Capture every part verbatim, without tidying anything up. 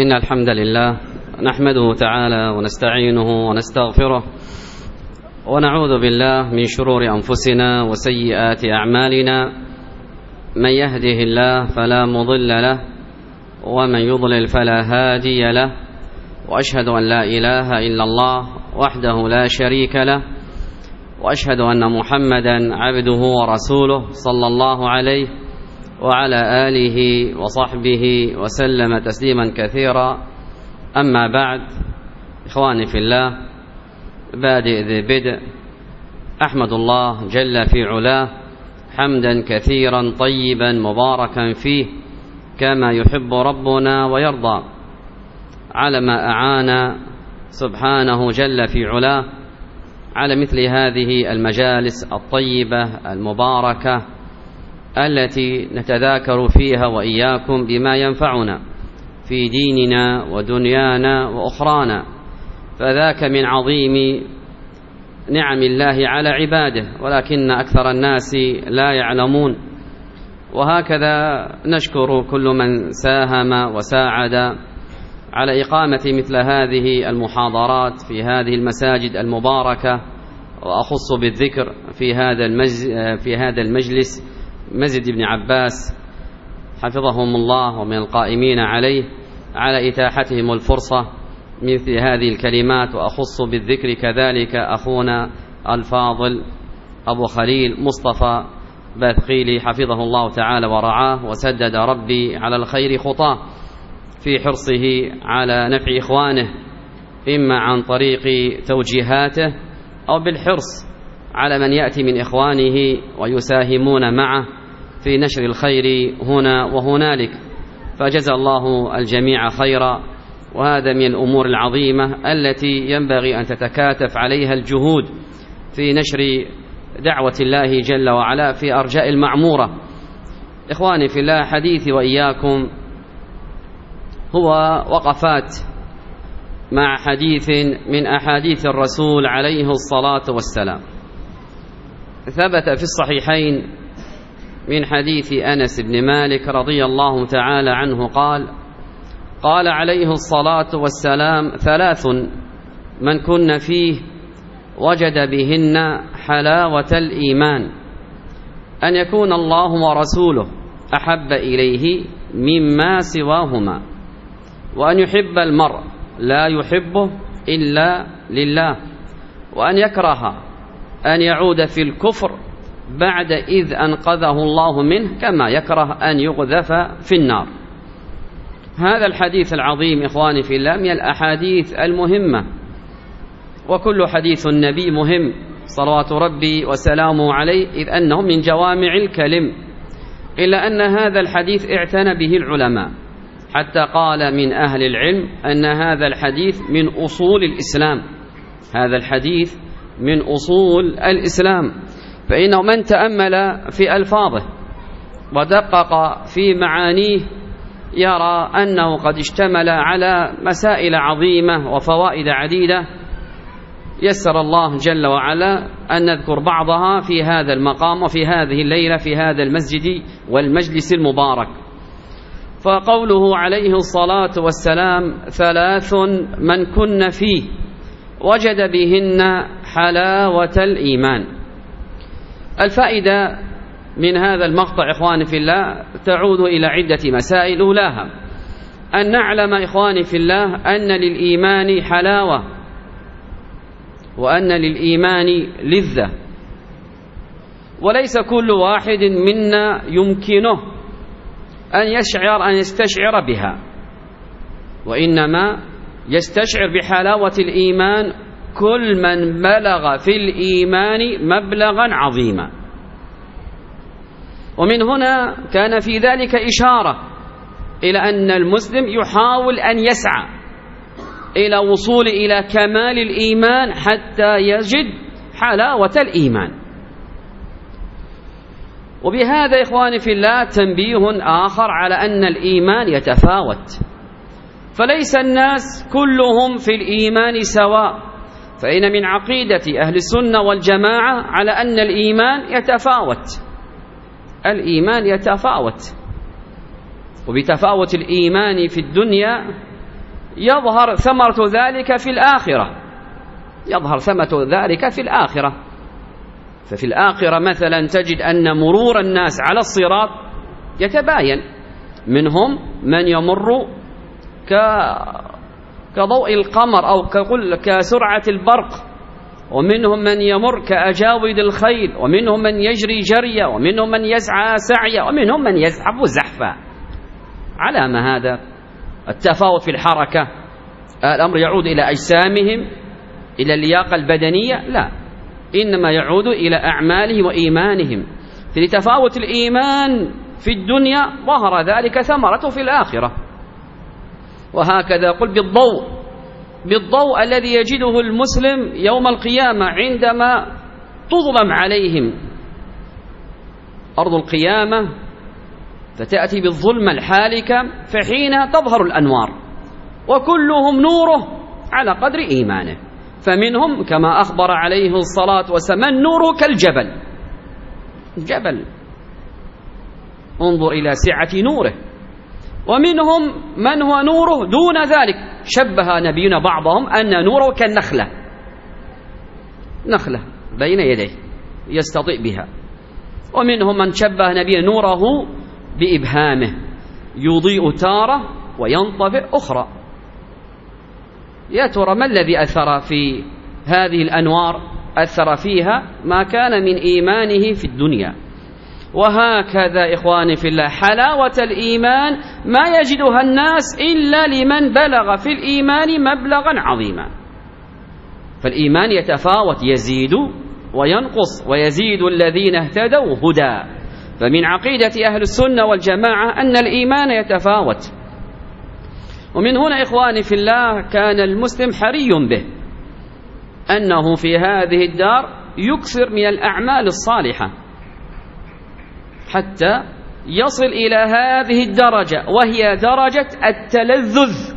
إن الحمد لله نحمده تعالى ونستعينه ونستغفره ونعوذ بالله من شرور أنفسنا وسيئات أعمالنا. من يهده الله فلا مضل له ومن يضلل فلا هادي له، وأشهد أن لا إله إلا الله وحده لا شريك له، وأشهد أن محمدا عبده ورسوله صلى الله عليه وعلى آله وصحبه وسلم تسليما كثيرا. أما بعد، إخواني في الله، بادئ ذي بدء، أحمد الله جل في علاه حمدا كثيرا طيبا مباركا فيه كما يحب ربنا ويرضى، على ما أعان سبحانه جل في علاه على مثل هذه المجالس الطيبة المباركة التي نتذاكر فيها وإياكم بما ينفعنا في ديننا ودنيانا وأخرانا، فذاك من عظيم نعم الله على عباده، ولكن أكثر الناس لا يعلمون. وهكذا نشكر كل من ساهم وساعد على إقامة مثل هذه المحاضرات في هذه المساجد المباركة، وأخص بالذكر في هذا في هذا المجلس مسجد ابن عباس حفظهم الله، ومن القائمين عليه على إتاحتهم الفرصة مثل هذه الكلمات. وأخص بالذكر كذلك أخونا الفاضل أبو خليل مصطفى باثقيلي حفظه الله تعالى ورعاه، وسدد ربي على الخير خطاه في حرصه على نفع إخوانه، إما عن طريق توجيهاته أو بالحرص على من يأتي من إخوانه ويساهمون معه في نشر الخير هنا وهنالك، فجزى الله الجميع خيرا. وهذا من الأمور العظيمة التي ينبغي أن تتكاتف عليها الجهود في نشر دعوة الله جل وعلا في أرجاء المعمورة. إخواني في الله، حديثي وإياكم هو وقفات مع حديث من أحاديث الرسول عليه الصلاة والسلام. ثبت في الصحيحين من حديث أنس بن مالك رضي الله تعالى عنه قال: قال عليه الصلاة والسلام: ثلاث من كن فيه وجد بهن حلاوة الإيمان، أن يكون الله ورسوله أحب إليه مما سواهما، وأن يحب المرء لا يحبه إلا لله، وأن يكره أن يعود في الكفر بعد إذ أنقذه الله منه، كما يكره أن يقذف في النار. هذا الحديث العظيم إخواني في الله من الأحاديث المهمة، وكل حديث النبي مهم صلوات ربي وسلامه عليه، إذ أنه من جوامع الكلم، إلا أن هذا الحديث اعتنى به العلماء، حتى قال من أهل العلم أن هذا الحديث من أصول الإسلام. هذا الحديث من أصول الإسلام، فإنه من تأمل في ألفاظه ودقق في معانيه يرى أنه قد اشتمل على مسائل عظيمة وفوائد عديدة، يسر الله جل وعلا أن نذكر بعضها في هذا المقام وفي هذه الليلة في هذا المسجد والمجلس المبارك. فقوله عليه الصلاة والسلام: ثلاث من كن فيه وجد بهن حلاوة الإيمان. الفائدة من هذا المقطع إخواني في الله تعود إلى عدة مسائل. أولاها أن نعلم إخواني في الله أن للإيمان حلاوة، وأن للإيمان لذة، وليس كل واحد منا يمكنه أن يشعر أن يستشعر بها، وإنما يستشعر بحلاوة الإيمان كل من بلغ في الإيمان مبلغا عظيما. ومن هنا كان في ذلك إشارة إلى أن المسلم يحاول أن يسعى إلى وصول إلى كمال الإيمان حتى يجد حلاوة الإيمان. وبهذا إخواني في الله تنبيه آخر على أن الإيمان يتفاوت، فليس الناس كلهم في الإيمان سواء، فإن من عقيدة أهل السنة والجماعة على أن الإيمان يتفاوت. الإيمان يتفاوت، وبتفاوت الإيمان في الدنيا يظهر ثمرة ذلك في الآخرة، يظهر ثمرة ذلك في الآخرة. ففي الآخرة مثلا تجد أن مرور الناس على الصراط يتباين، منهم من يمر كضوء القمر أو كسرعة البرق، ومنهم من يمر كأجاود الخيل، ومنهم من يجري جريا، ومنهم من يسعى سعيا، ومنهم من يزحف زحفا. على ما هذا التفاوت في الحركة؟ الأمر يعود إلى أجسامهم، إلى اللياقة البدنية؟ لا، إنما يعود إلى أعمالهم وإيمانهم. في تفاوت الإيمان في الدنيا ظهر ذلك ثمرته في الآخرة. وهكذا قل بالضوء، بالضوء الذي يجده المسلم يوم القيامة عندما تظلم عليهم أرض القيامة، فتأتي بالظلمة الحالكة، فحين تظهر الأنوار وكلهم نوره على قدر إيمانه. فمنهم كما أخبر عليه الصلاة والسلام نوره كالجبل، جبل انظر إلى سعة نوره. ومنهم من هو نوره دون ذلك، شبه نبينا بعضهم أن نوره كالنخلة، نخلة بين يديه يستطيع بها. ومنهم من شبه نبينا نوره بإبهامه، يضيء تارة وينطفئ أخرى. يا ترى ما الذي أثر في هذه الأنوار؟ أثر فيها ما كان من إيمانه في الدنيا. وهكذا إخواني في الله حلاوة الإيمان ما يجدها الناس إلا لمن بلغ في الإيمان مبلغا عظيما. فالإيمان يتفاوت، يزيد وينقص، ويزيد الذين اهتدوا هدى. فمن عقيدة أهل السنة والجماعة أن الإيمان يتفاوت. ومن هنا إخواني في الله كان المسلم حري به أنه في هذه الدار يكثر من الأعمال الصالحة حتى يصل إلى هذه الدرجة، وهي درجة التلذذ،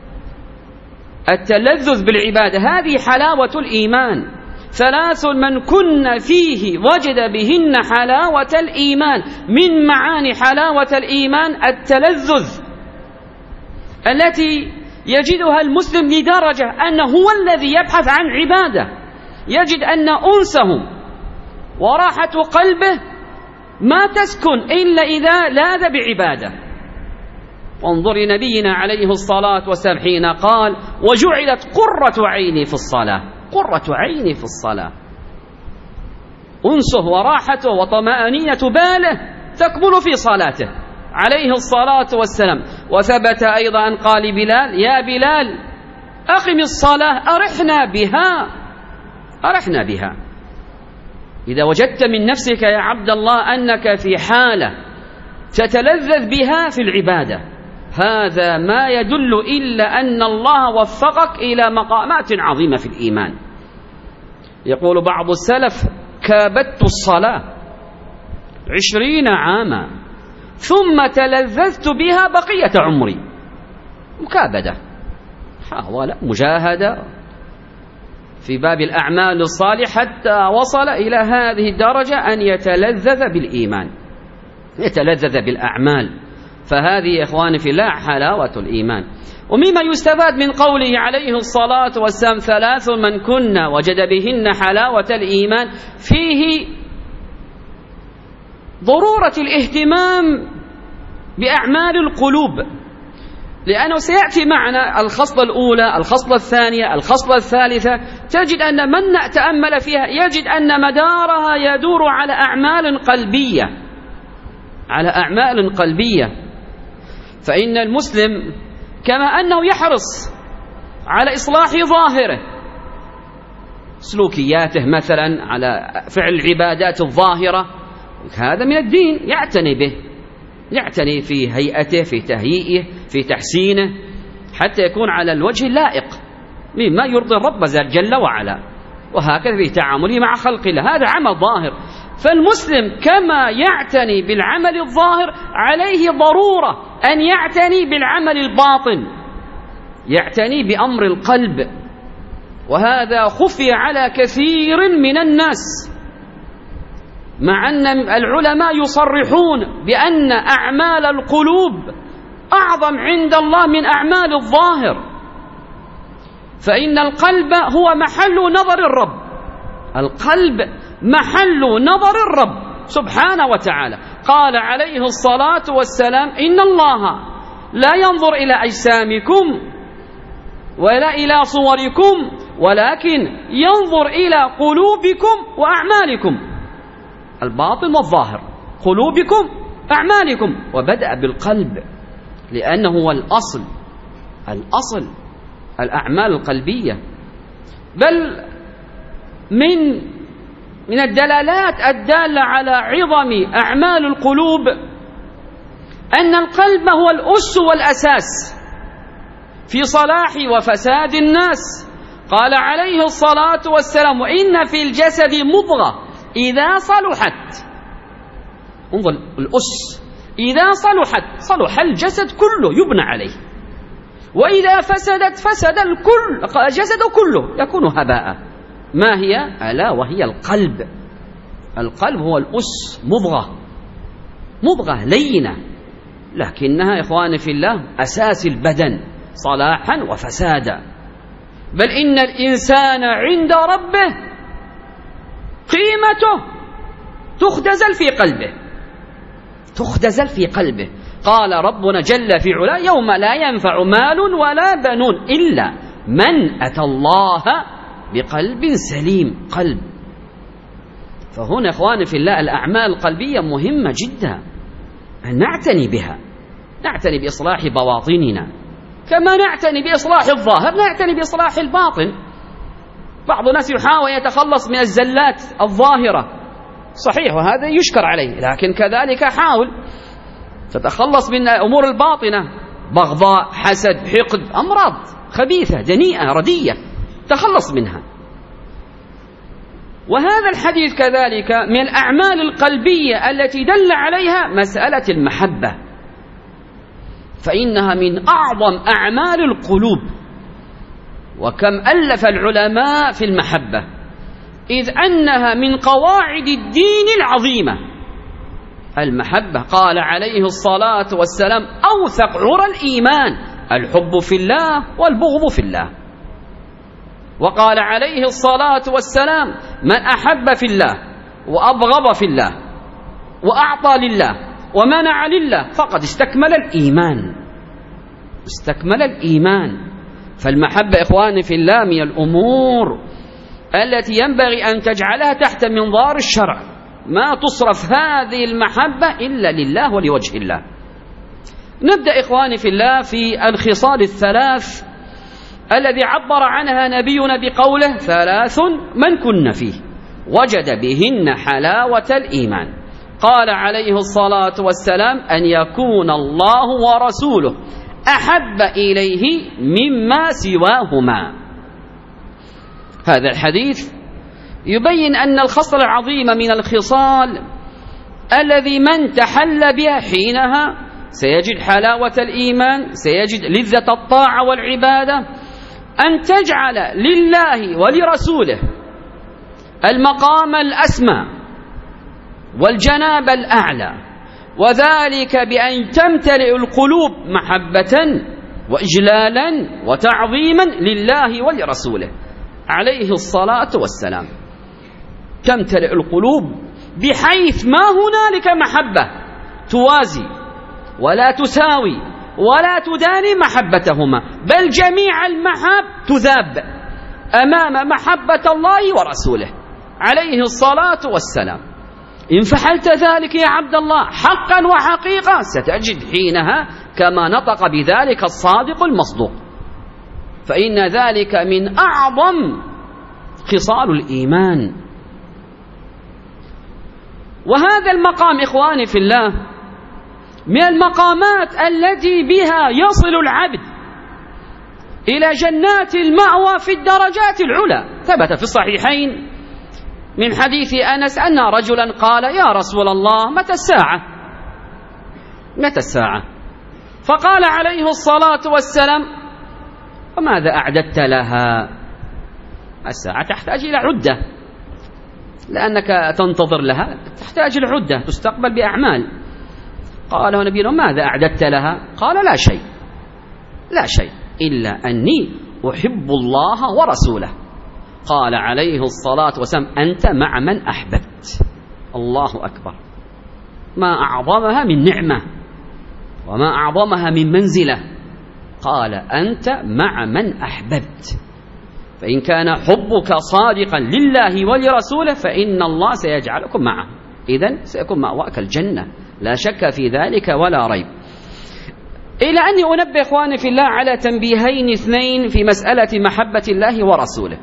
التلذذ بالعبادة. هذه حلاوة الإيمان. ثلاث من كن فيه وجد بهن حلاوة الإيمان. من معاني حلاوة الإيمان التلذذ التي يجدها المسلم لدرجة أنه هو الذي يبحث عن عبادة، يجد أن أنسه وراحة قلبه ما تسكن إلا إذا لاذ بعبادة. وانظر نبينا عليه الصلاة والسلام حين قال وجعلت قرة عيني في الصلاة، قرة عيني في الصلاة، أنسه وراحته وطمأنينة باله تكمل في صلاته عليه الصلاة والسلام. وثبت أيضا أن قال بلال يا بلال أقم الصلاة أرحنا بها، أرحنا بها. إذا وجدت من نفسك يا عبد الله أنك في حالة تتلذذ بها في العبادة، هذا ما يدل إلا أن الله وفقك إلى مقامات عظيمة في الإيمان. يقول بعض السلف كابدت الصلاة عشرين عاما ثم تلذذت بها بقية عمري. مكابدة، حاول مجاهدة في باب الأعمال الصالحة حتى وصل إلى هذه الدرجة أن يتلذذ بالإيمان، يتلذذ بالأعمال. فهذه إخواني في الله حلاوة الإيمان. ومما يستفاد من قوله عليه الصلاة والسلام ثلاث من كنا وجد بهن حلاوة الإيمان، فيه ضرورة الاهتمام بأعمال القلوب، لأنه سيأتي معنا الخصلة الأولى، الخصلة الثانية، الخصلة الثالثة، تجد أن من تأمل فيها يجد أن مدارها يدور على أعمال قلبية، على أعمال قلبية. فإن المسلم كما أنه يحرص على إصلاح ظاهره، سلوكياته مثلا، على فعل العبادات الظاهرة، هذا من الدين يعتني به، يعتني في هيئته، في تهيئه، في تحسينه، حتى يكون على الوجه اللائق مما يرضي الرب جل وعلا. وهكذا في تعامله مع خلق الله، هذا عمل ظاهر. فالمسلم كما يعتني بالعمل الظاهر عليه ضرورة أن يعتني بالعمل الباطن، يعتني بأمر القلب. وهذا خفي على كثير من الناس، مع أن العلماء يصرحون بأن أعمال القلوب أعظم عند الله من أعمال الظاهر. فإن القلب هو محل نظر الرب، القلب محل نظر الرب سبحانه وتعالى. قال عليه الصلاة والسلام: إن الله لا ينظر إلى أجسامكم ولا إلى صوركم ولكن ينظر إلى قلوبكم وأعمالكم، الباطن والظاهر، قلوبكم أعمالكم، وبدأ بالقلب لأنه هو الأصل، الأصل الأعمال القلبية. بل من من الدلالات الدالة على عظم أعمال القلوب أن القلب هو الأس والأساس في صلاح وفساد الناس. قال عليه الصلاة والسلام: وإن في الجسد مضغة إذا صلحت، انظر الأس، إذا صلحت صلح الجسد كله يبنى عليه، وإذا فسدت فسد الكل، الجسد كله يكون هباء. ما هي؟ ألا وهي القلب. القلب هو الأس، مضغة، مضغة لينة، لكنها إخواني في الله أساس البدن صلاحا وفسادا. بل إن الإنسان عند ربه قيمته تختزل في قلبه، تختزل في قلبه. قال ربنا جل في علا: يوم لا ينفع مال ولا بنون إلا من أتى الله بقلب سليم. قلب. فهنا إخواني في الله الأعمال القلبية مهمة جدا أن نعتني بها، نعتني بإصلاح بواطننا كما نعتني بإصلاح الظاهر، نعتني بإصلاح الباطن. بعض الناس يحاول يتخلص من الزلات الظاهرة، صحيح وهذا يشكر عليه، لكن كذلك حاول تتخلص من أمور الباطنة، بغضاء، حسد، حقد، أمراض خبيثة دنيئة ردية، تخلص منها. وهذا الحديث كذلك من الأعمال القلبية التي دل عليها مسألة المحبة، فإنها من أعظم أعمال القلوب. وكم ألف العلماء في المحبة، إذ أنها من قواعد الدين العظيمة. المحبة قال عليه الصلاة والسلام: أوثق عرى الإيمان الحب في الله والبغض في الله. وقال عليه الصلاة والسلام: من أحب في الله وأبغض في الله وأعطى لله ومنع لله فقد استكمل الإيمان، استكمل الإيمان. فالمحبة إخواني في الله من الأمور التي ينبغي أن تجعلها تحت منظار الشرع، ما تصرف هذه المحبة إلا لله ولوجه الله. نبدأ إخواني في الله في الخصال الثلاث الذي عبر عنها نبينا بقوله: ثلاث من كن فيه وجد بهن حلاوة الإيمان. قال عليه الصلاة والسلام: أن يكون الله ورسوله أحب إليه مما سواهما. هذا الحديث يبين أن الخصلة العظيمة من الخصال الذي من تحل بها حينها سيجد حلاوة الإيمان، سيجد لذة الطاعة والعبادة، أن تجعل لله ولرسوله المقام الأسمى والجناب الأعلى، وذلك بأن تمتلئ القلوب محبة وإجلالا وتعظيما لله ولرسوله عليه الصلاة والسلام. تمتلئ القلوب بحيث ما هنالك محبة توازي ولا تساوي ولا تداني محبتهما، بل جميع المحاب تذاب أمام محبة الله ورسوله عليه الصلاة والسلام. إن فعلت ذلك يا عبد الله حقا وحقيقة ستجد حينها كما نطق بذلك الصادق المصدوق، فإن ذلك من أعظم خصال الإيمان. وهذا المقام إخواني في الله من المقامات التي بها يصل العبد إلى جنات المأوى في الدرجات العلى. ثبت في الصحيحين من حديث أنس أن رجلا قال: يا رسول الله متى الساعة؟ متى الساعة؟ فقال عليه الصلاة والسلام: وماذا أعددت لها؟ الساعة تحتاج إلى عدة، لأنك تنتظر لها تحتاج إلى عدة تستقبل بأعمال. قال له نبينا: ماذا أعددت لها؟ قال: لا شيء، لا شيء إلا أني أحب الله ورسوله. قال عليه الصلاة والسلام أنت مع من أحببت. الله أكبر، ما أعظمها من نعمة وما أعظمها من منزلة. قال أنت مع من أحببت، فإن كان حبك صادقا لله ولرسوله فإن الله سيجعلكم معه، إذن سيكون مأواك الجنة، لا شك في ذلك ولا ريب. إلى أني أنبه إخواني في الله على تنبيهين اثنين في مسألة محبة الله ورسوله،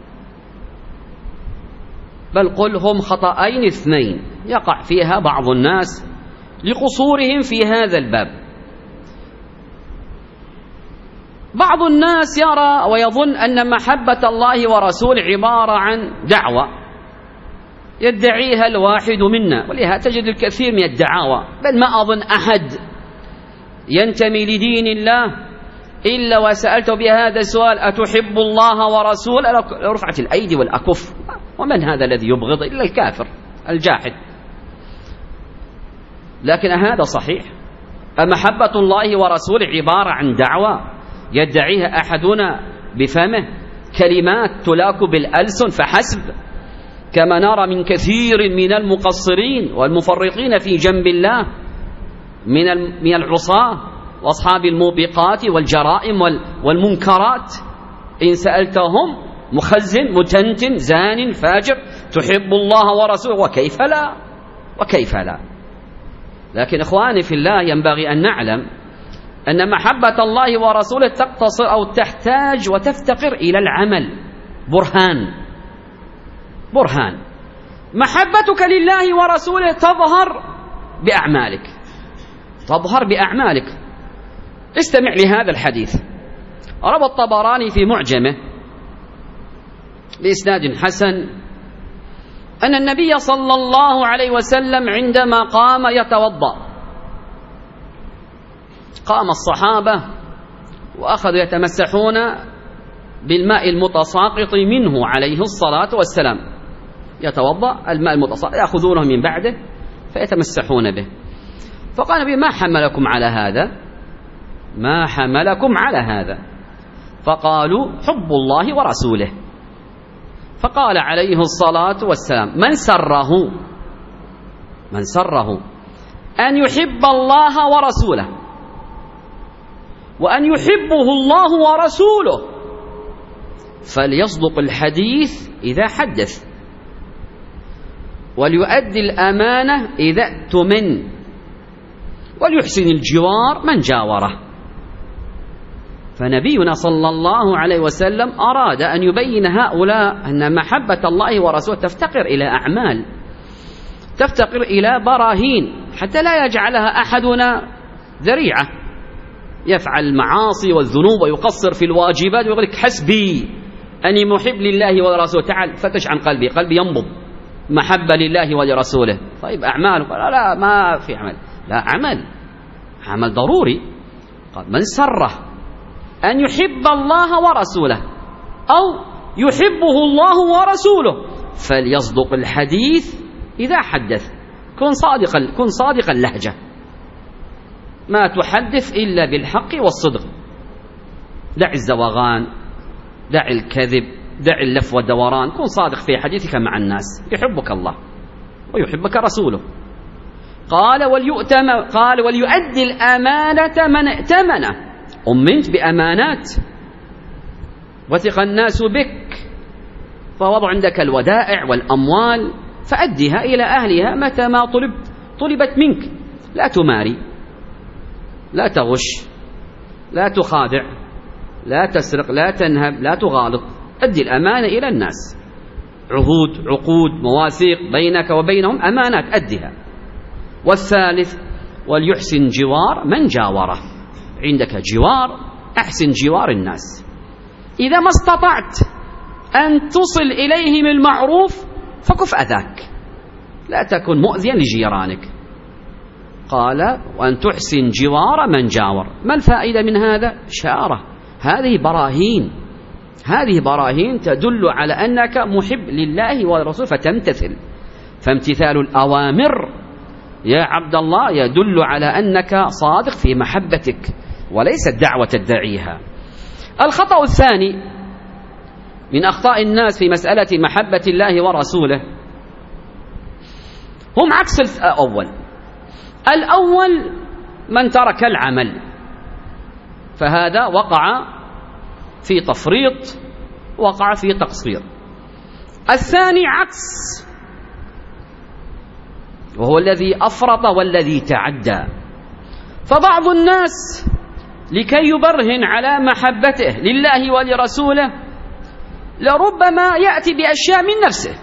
بل قل هم خطأين اثنين يقع فيها بعض الناس لقصورهم في هذا الباب. بعض الناس يرى ويظن أن محبة الله ورسوله عبارة عن دعوة يدعيها الواحد منا، ولهذا تجد الكثير من الدعاوى، بل ما أظن أحد ينتمي لدين الله إلا وسألته بهذا السؤال أتحب الله ورسوله رفعت الأيدي والأكف. ومن هذا الذي يبغض إلا الكافر الجاحد؟ لكن هذا صحيح؟ أمحبة الله ورسوله عبارة عن دعوة يدعيها أحدنا بفمه، كلمات تلاك بالألسن فحسب، كما نرى من كثير من المقصرين والمفرطين في جنب الله من من العصاة وأصحاب الموبقات والجرائم والمنكرات؟ إن سألتهم مخزن متنتن زان فاجر تحب الله ورسوله، وكيف لا وكيف لا. لكن إخواني في الله ينبغي أن نعلم أن محبة الله ورسوله تقتصر أو تحتاج وتفتقر إلى العمل. برهان برهان محبتك لله ورسوله تظهر بأعمالك، تظهر بأعمالك. استمع لهذا الحديث، روى الطبراني في معجمه بإسناد حسن أن النبي صلى الله عليه وسلم عندما قام يتوضأ، قام الصحابة وأخذوا يتمسحون بالماء المتساقط منه عليه الصلاة والسلام، يتوضأ الماء المتساقط يأخذونه من بعده فيتمسحون به. فقال النبي ما حملكم على هذا؟ ما حملكم على هذا؟ فقالوا حب الله ورسوله. فقال عليه الصلاة والسلام من سره من سره أن يحب الله ورسوله وأن يحبه الله ورسوله فليصدق الحديث إذا حدث وليؤدي الأمانة إذا اؤتمن وليحسن الجوار من جاوره. فنبينا صلى الله عليه وسلم أراد أن يبين هؤلاء أن محبة الله ورسوله تفتقر إلى أعمال، تفتقر إلى براهين، حتى لا يجعلها أحدنا ذريعة يفعل المعاصي والذنوب ويقصر في الواجبات ويقول لك حسبي أني محب لله ورسوله، تعال فتش عن قلبي، قلبي ينبض محبة لله ولرسوله. طيب أعمال؟ لا, لا ما في عمل، لا عمل، عمل ضروري. قال من سره أن يحب الله ورسوله أو يحبه الله ورسوله فليصدق الحديث إذا حدث. كن صادقا، كن صادق اللهجة، ما تحدث إلا بالحق والصدق. دع الزواغان، دع الكذب، دع اللف والدوران، كن صادق في حديثك مع الناس، يحبك الله ويحبك رسوله. قال وليؤتم قال وليؤدي الأمانة من ائتمنه، أمنت بأمانات وثق الناس بك فوضع عندك الودائع والأموال فأدها إلى أهلها متى ما طلبت طلبت منك. لا تماري، لا تغش، لا تخادع، لا تسرق، لا تنهب، لا تغالط. أدي الأمانة إلى الناس، عهود، عقود، مواثيق بينك وبينهم، أمانات أدها. والثالث وليحسن جوار من جاوره، عندك جوار أحسن جوار الناس. إذا ما استطعت أن تصل إليهم المعروف فكف أذاك، لا تكن مؤذيا لجيرانك. قال وأن تحسن جوار من جاور. ما الفائدة من هذا؟ شارة. هذه براهين، هذه براهين تدل على أنك محب لله ورسوله فتمتثل. فامتثال الأوامر يا عبد الله يدل على أنك صادق في محبتك وليس الدعوة تدعيها. الخطأ الثاني من أخطاء الناس في مسألة محبة الله ورسوله هم عكس الأول. الأول من ترك العمل، فهذا وقع في تفريط، وقع في تقصير. الثاني عكس، وهو الذي أفرط والذي تعدى. فبعض الناس لكي يبرهن على محبته لله ولرسوله لربما يأتي بأشياء من نفسه،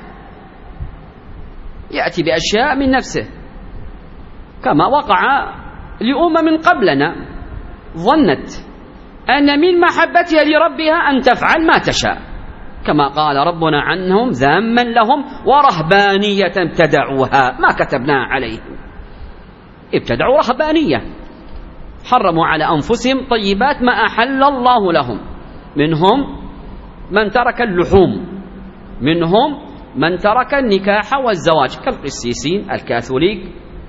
يأتي بأشياء من نفسه كما وقع لأمم قبلنا ظنت أن من محبتها لربها أن تفعل ما تشاء، كما قال ربنا عنهم ذاما لهم ورهبانية ابتدعوها ما كتبناها عليهم. ابتدعوا رهبانية، حرموا على أنفسهم طيبات ما أحل الله لهم. منهم من ترك اللحوم، منهم من ترك النكاح والزواج كالقسيسين، الكاثوليك،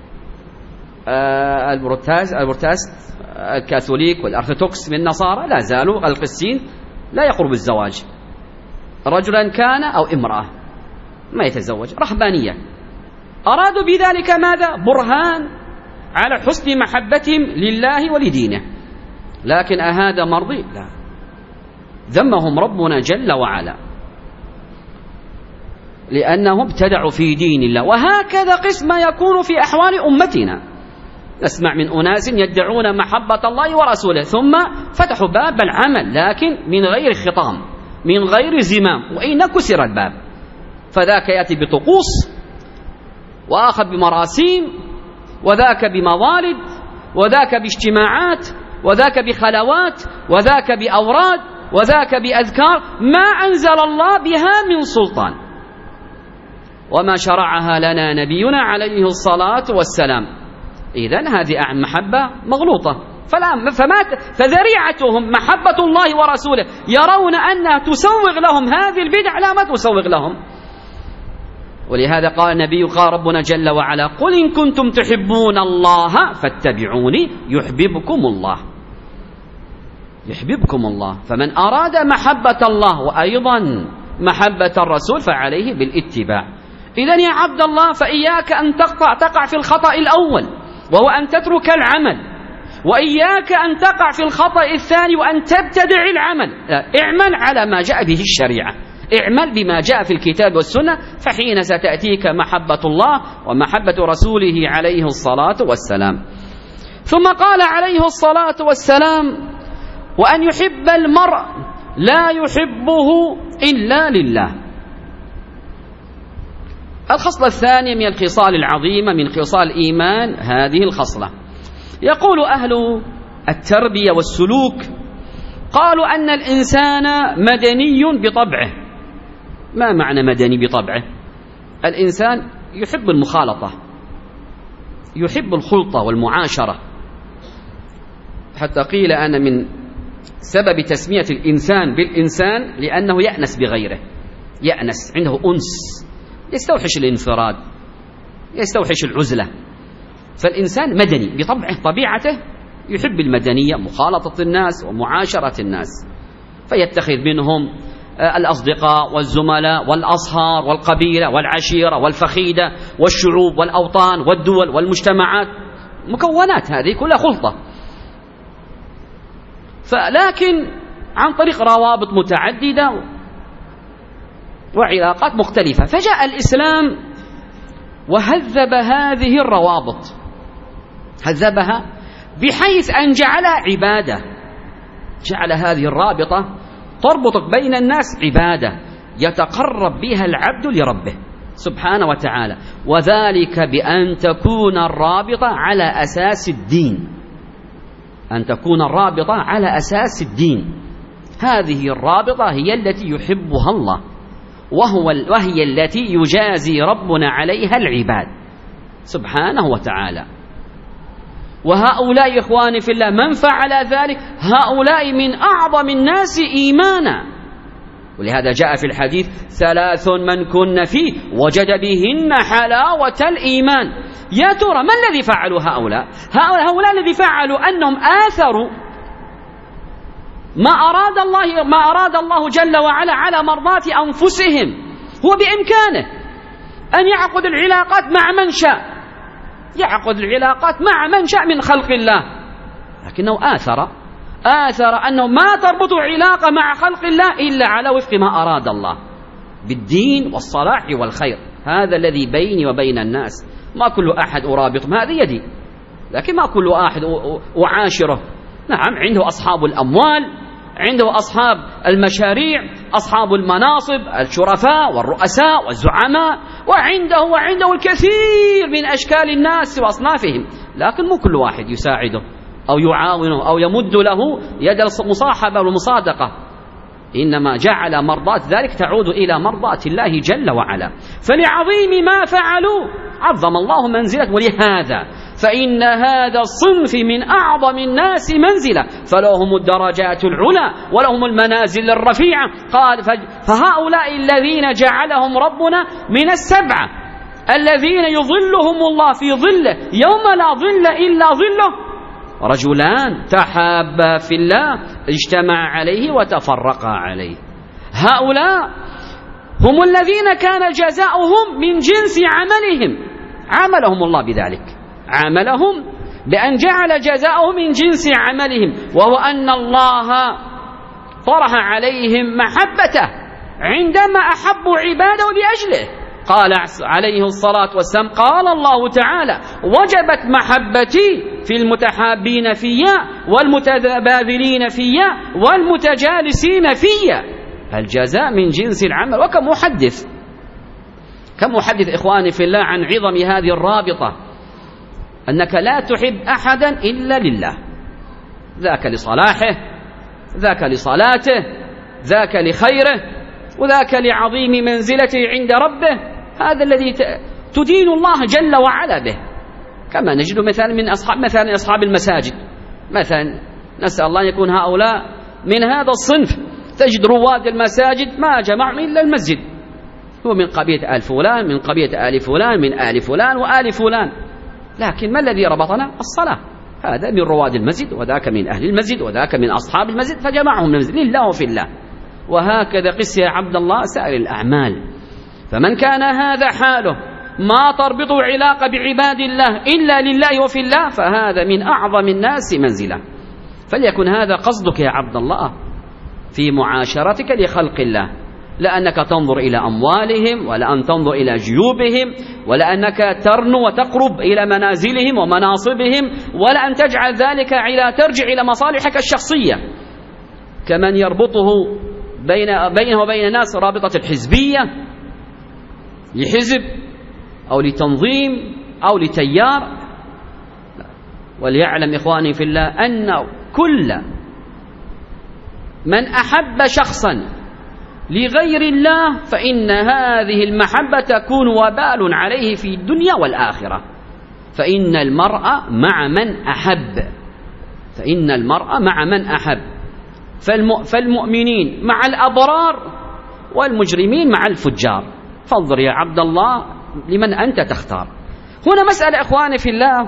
آه البروتاز البروتاست الكاثوليك والأرثوذكس من النصارى لا زالوا القسيين لا يقرب الزواج، رجلا كان أو امرأة ما يتزوج، رهبانية. أرادوا بذلك ماذا؟ برهان على حسن محبتهم لله ولدينه. لكن أهذا مرضي؟ لا، ذمهم ربنا جل وعلا لأنهم ابتدعوا في دين الله. وهكذا قسم يكون في أحوال أمتنا، نسمع من أناس يدعون محبة الله ورسوله ثم فتحوا باب العمل لكن من غير خطام، من غير زمام، وإن كسر الباب، فذاك يأتي بطقوس، وآخر بمراسيم، وذاك بموالد، وذاك باجتماعات، وذاك بخلوات، وذاك بأوراد، وذاك بأذكار ما أنزل الله بها من سلطان، وما شرعها لنا نبينا عليه الصلاة والسلام. إذن هذه محبة مغلوطة. فما فذريعتهم محبة الله ورسوله، يرون أنها تسوغ لهم هذه البدع، لا ما تسوغ لهم. ولهذا قال النبي، قال ربنا جل وعلا قل إن كنتم تحبون الله فاتبعوني يحببكم الله، يحببكم الله. فمن أراد محبة الله وأيضا محبة الرسول فعليه بالاتباع. إذن يا عبد الله فإياك أن تقطع تقع في الخطأ الأول وهو أن تترك العمل، وإياك أن تقع في الخطأ الثاني وأن تبتدع العمل. اعمل على ما جاء به الشريعة، اعمل بما جاء في الكتاب والسنة، فحين ستأتيك محبة الله ومحبة رسوله عليه الصلاة والسلام. ثم قال عليه الصلاة والسلام وأن يحب المرء لا يحبه إلا لله. الخصلة الثانية من الخصال العظيمة من خصال الإيمان هذه الخصلة. يقول أهل التربية والسلوك قالوا أن الإنسان مدني بطبعه. ما معنى مدني بطبعه؟ الإنسان يحب المخالطة، يحب الخلطة والمعاشرة، حتى قيل أن من سبب تسمية الإنسان بالإنسان لأنه يأنس بغيره، يأنس، عنده أنس، يستوحش الانفراد، يستوحش العزلة. فالإنسان مدني بطبعه، طبيعته يحب المدنية، مخالطة الناس ومعاشرة الناس، فيتخذ منهم الأصدقاء والزملاء والأصهار والقبيلة والعشيرة والفخيدة والشعوب والأوطان والدول والمجتمعات، مكونات هذه كلها خلطة. فلكن عن طريق روابط متعددة وعلاقات مختلفة، فجاء الإسلام وهذب هذه الروابط، هذبها بحيث أن جعلها عبادة، جعل هذه الرابطة تربط بين الناس عبادة يتقرب بها العبد لربه سبحانه وتعالى، وذلك بأن تكون الرابطة على أساس الدين، أن تكون الرابطة على أساس الدين. هذه الرابطة هي التي يحبها الله، وهو وهي التي يجازي ربنا عليها العباد سبحانه وتعالى. وهؤلاء إخواني في الله من فعل ذلك هؤلاء من أعظم الناس إيمانا. ولهذا جاء في الحديث ثلاث من كن فيه وجد بهن حلاوة الإيمان. يا ترى ما الذي فعلوا هؤلاء؟ هؤلاء الذي فعلوا أنهم آثروا ما أراد الله ما أراد الله جل وعلا على مرضات أنفسهم. هو بإمكانه أن يعقد العلاقات مع من شاء، يعقد العلاقات مع من شاء من خلق الله، لكنه آثر آثر أنه ما تربط علاقة مع خلق الله إلا على وفق ما أراد الله بالدين والصلاح والخير. هذا الذي بيني وبين الناس، ما كل أحد أرابطهم، هذه يدي، لكن ما كل أحد أعاشره. نعم، عنده أصحاب الأموال، عنده أصحاب المشاريع، أصحاب المناصب، الشرفاء والرؤساء والزعماء، وعنده وعنده الكثير من أشكال الناس وأصنافهم، لكن مو كل واحد يساعده أو يعاونه أو يمد له يد المصاحبة والمصادقة، إنما جعل مرضات ذلك تعود إلى مرضات الله جل وعلا. فلعظيم ما فعلوا عظم الله منزلة، ولهذا فإن هذا الصنف من أعظم الناس منزلة، فلهم الدرجات العلى ولهم المنازل الرفيعة. قال فهؤلاء الذين جعلهم ربنا من السبعة الذين يظلهم الله في ظله يوم لا ظل إلا ظله، رجلان تحابا في الله اجتمع عليه وتفرقا عليه. هؤلاء هم الذين كان جزاؤهم من جنس عملهم، عاملهم الله بذلك، عاملهم بأن جعل جزاؤهم من جنس عملهم، وهو أن الله طرح عليهم محبته عندما أحبوا عباده بأجله. قال عليه الصلاة والسلام، قال الله تعالى: وجبت محبتي في المتحابين فيا والمتبادلين فيا والمتجالسين فيا. الجزاء من جنس العمل. وكم أحدث كم أحدث إخواني في الله عن عظم هذه الرابطة، أنك لا تحب أحدا إلا لله، ذاك لصلاحه، ذاك لصلاته، ذاك لخيره، وذاك لعظيم منزلته عند ربه. هذا الذي تدين الله جل وعلا به، كما نجد مثلا من أصحاب مثلا أصحاب المساجد، مثلا نسأل الله أن يكون هؤلاء من هذا الصنف. تجد رواد المساجد ما جمعهم إلا المسجد، هو من قبيلة آل فلان، من قبيلة آل فلان، من آل فلان وآل فلان، لكن ما الذي ربطنا؟ الصلاة. هذا من رواد المسجد، وذاك من أهل المسجد، وذاك من أصحاب المسجد، فجمعهم المسجد لله وفي الله. وهكذا قس يا عبد الله سائر الأعمال. فمن كان هذا حاله، ما تربطه علاقة بعباد الله إلا لله وفي الله، فهذا من أعظم الناس منزلة. فليكن هذا قصدك يا عبد الله في معاشرتك لخلق الله، لا أنك تنظر إلى أموالهم، ولا أن تنظر إلى جيوبهم، ولا أنك ترنو وتقرب إلى منازلهم ومناصبهم، ولا أن تجعل ذلك إلى ترجع إلى مصالحك الشخصية، كمن يربطه بين بينه وبين الناس رابطة الحزبية لحزب أو لتنظيم أو لتيار. وليعلم إخواني في الله أن كل من أحب شخصا لغير الله فإن هذه المحبة تكون وبال عليه في الدنيا والآخرة. فإن المرء مع من أحب، فإن المرء مع من أحب. فالمؤمنين مع الأبرار والمجرمين مع الفجار. فانظر يا عبد الله لمن أنت تختار. هنا مسألة إخواني في الله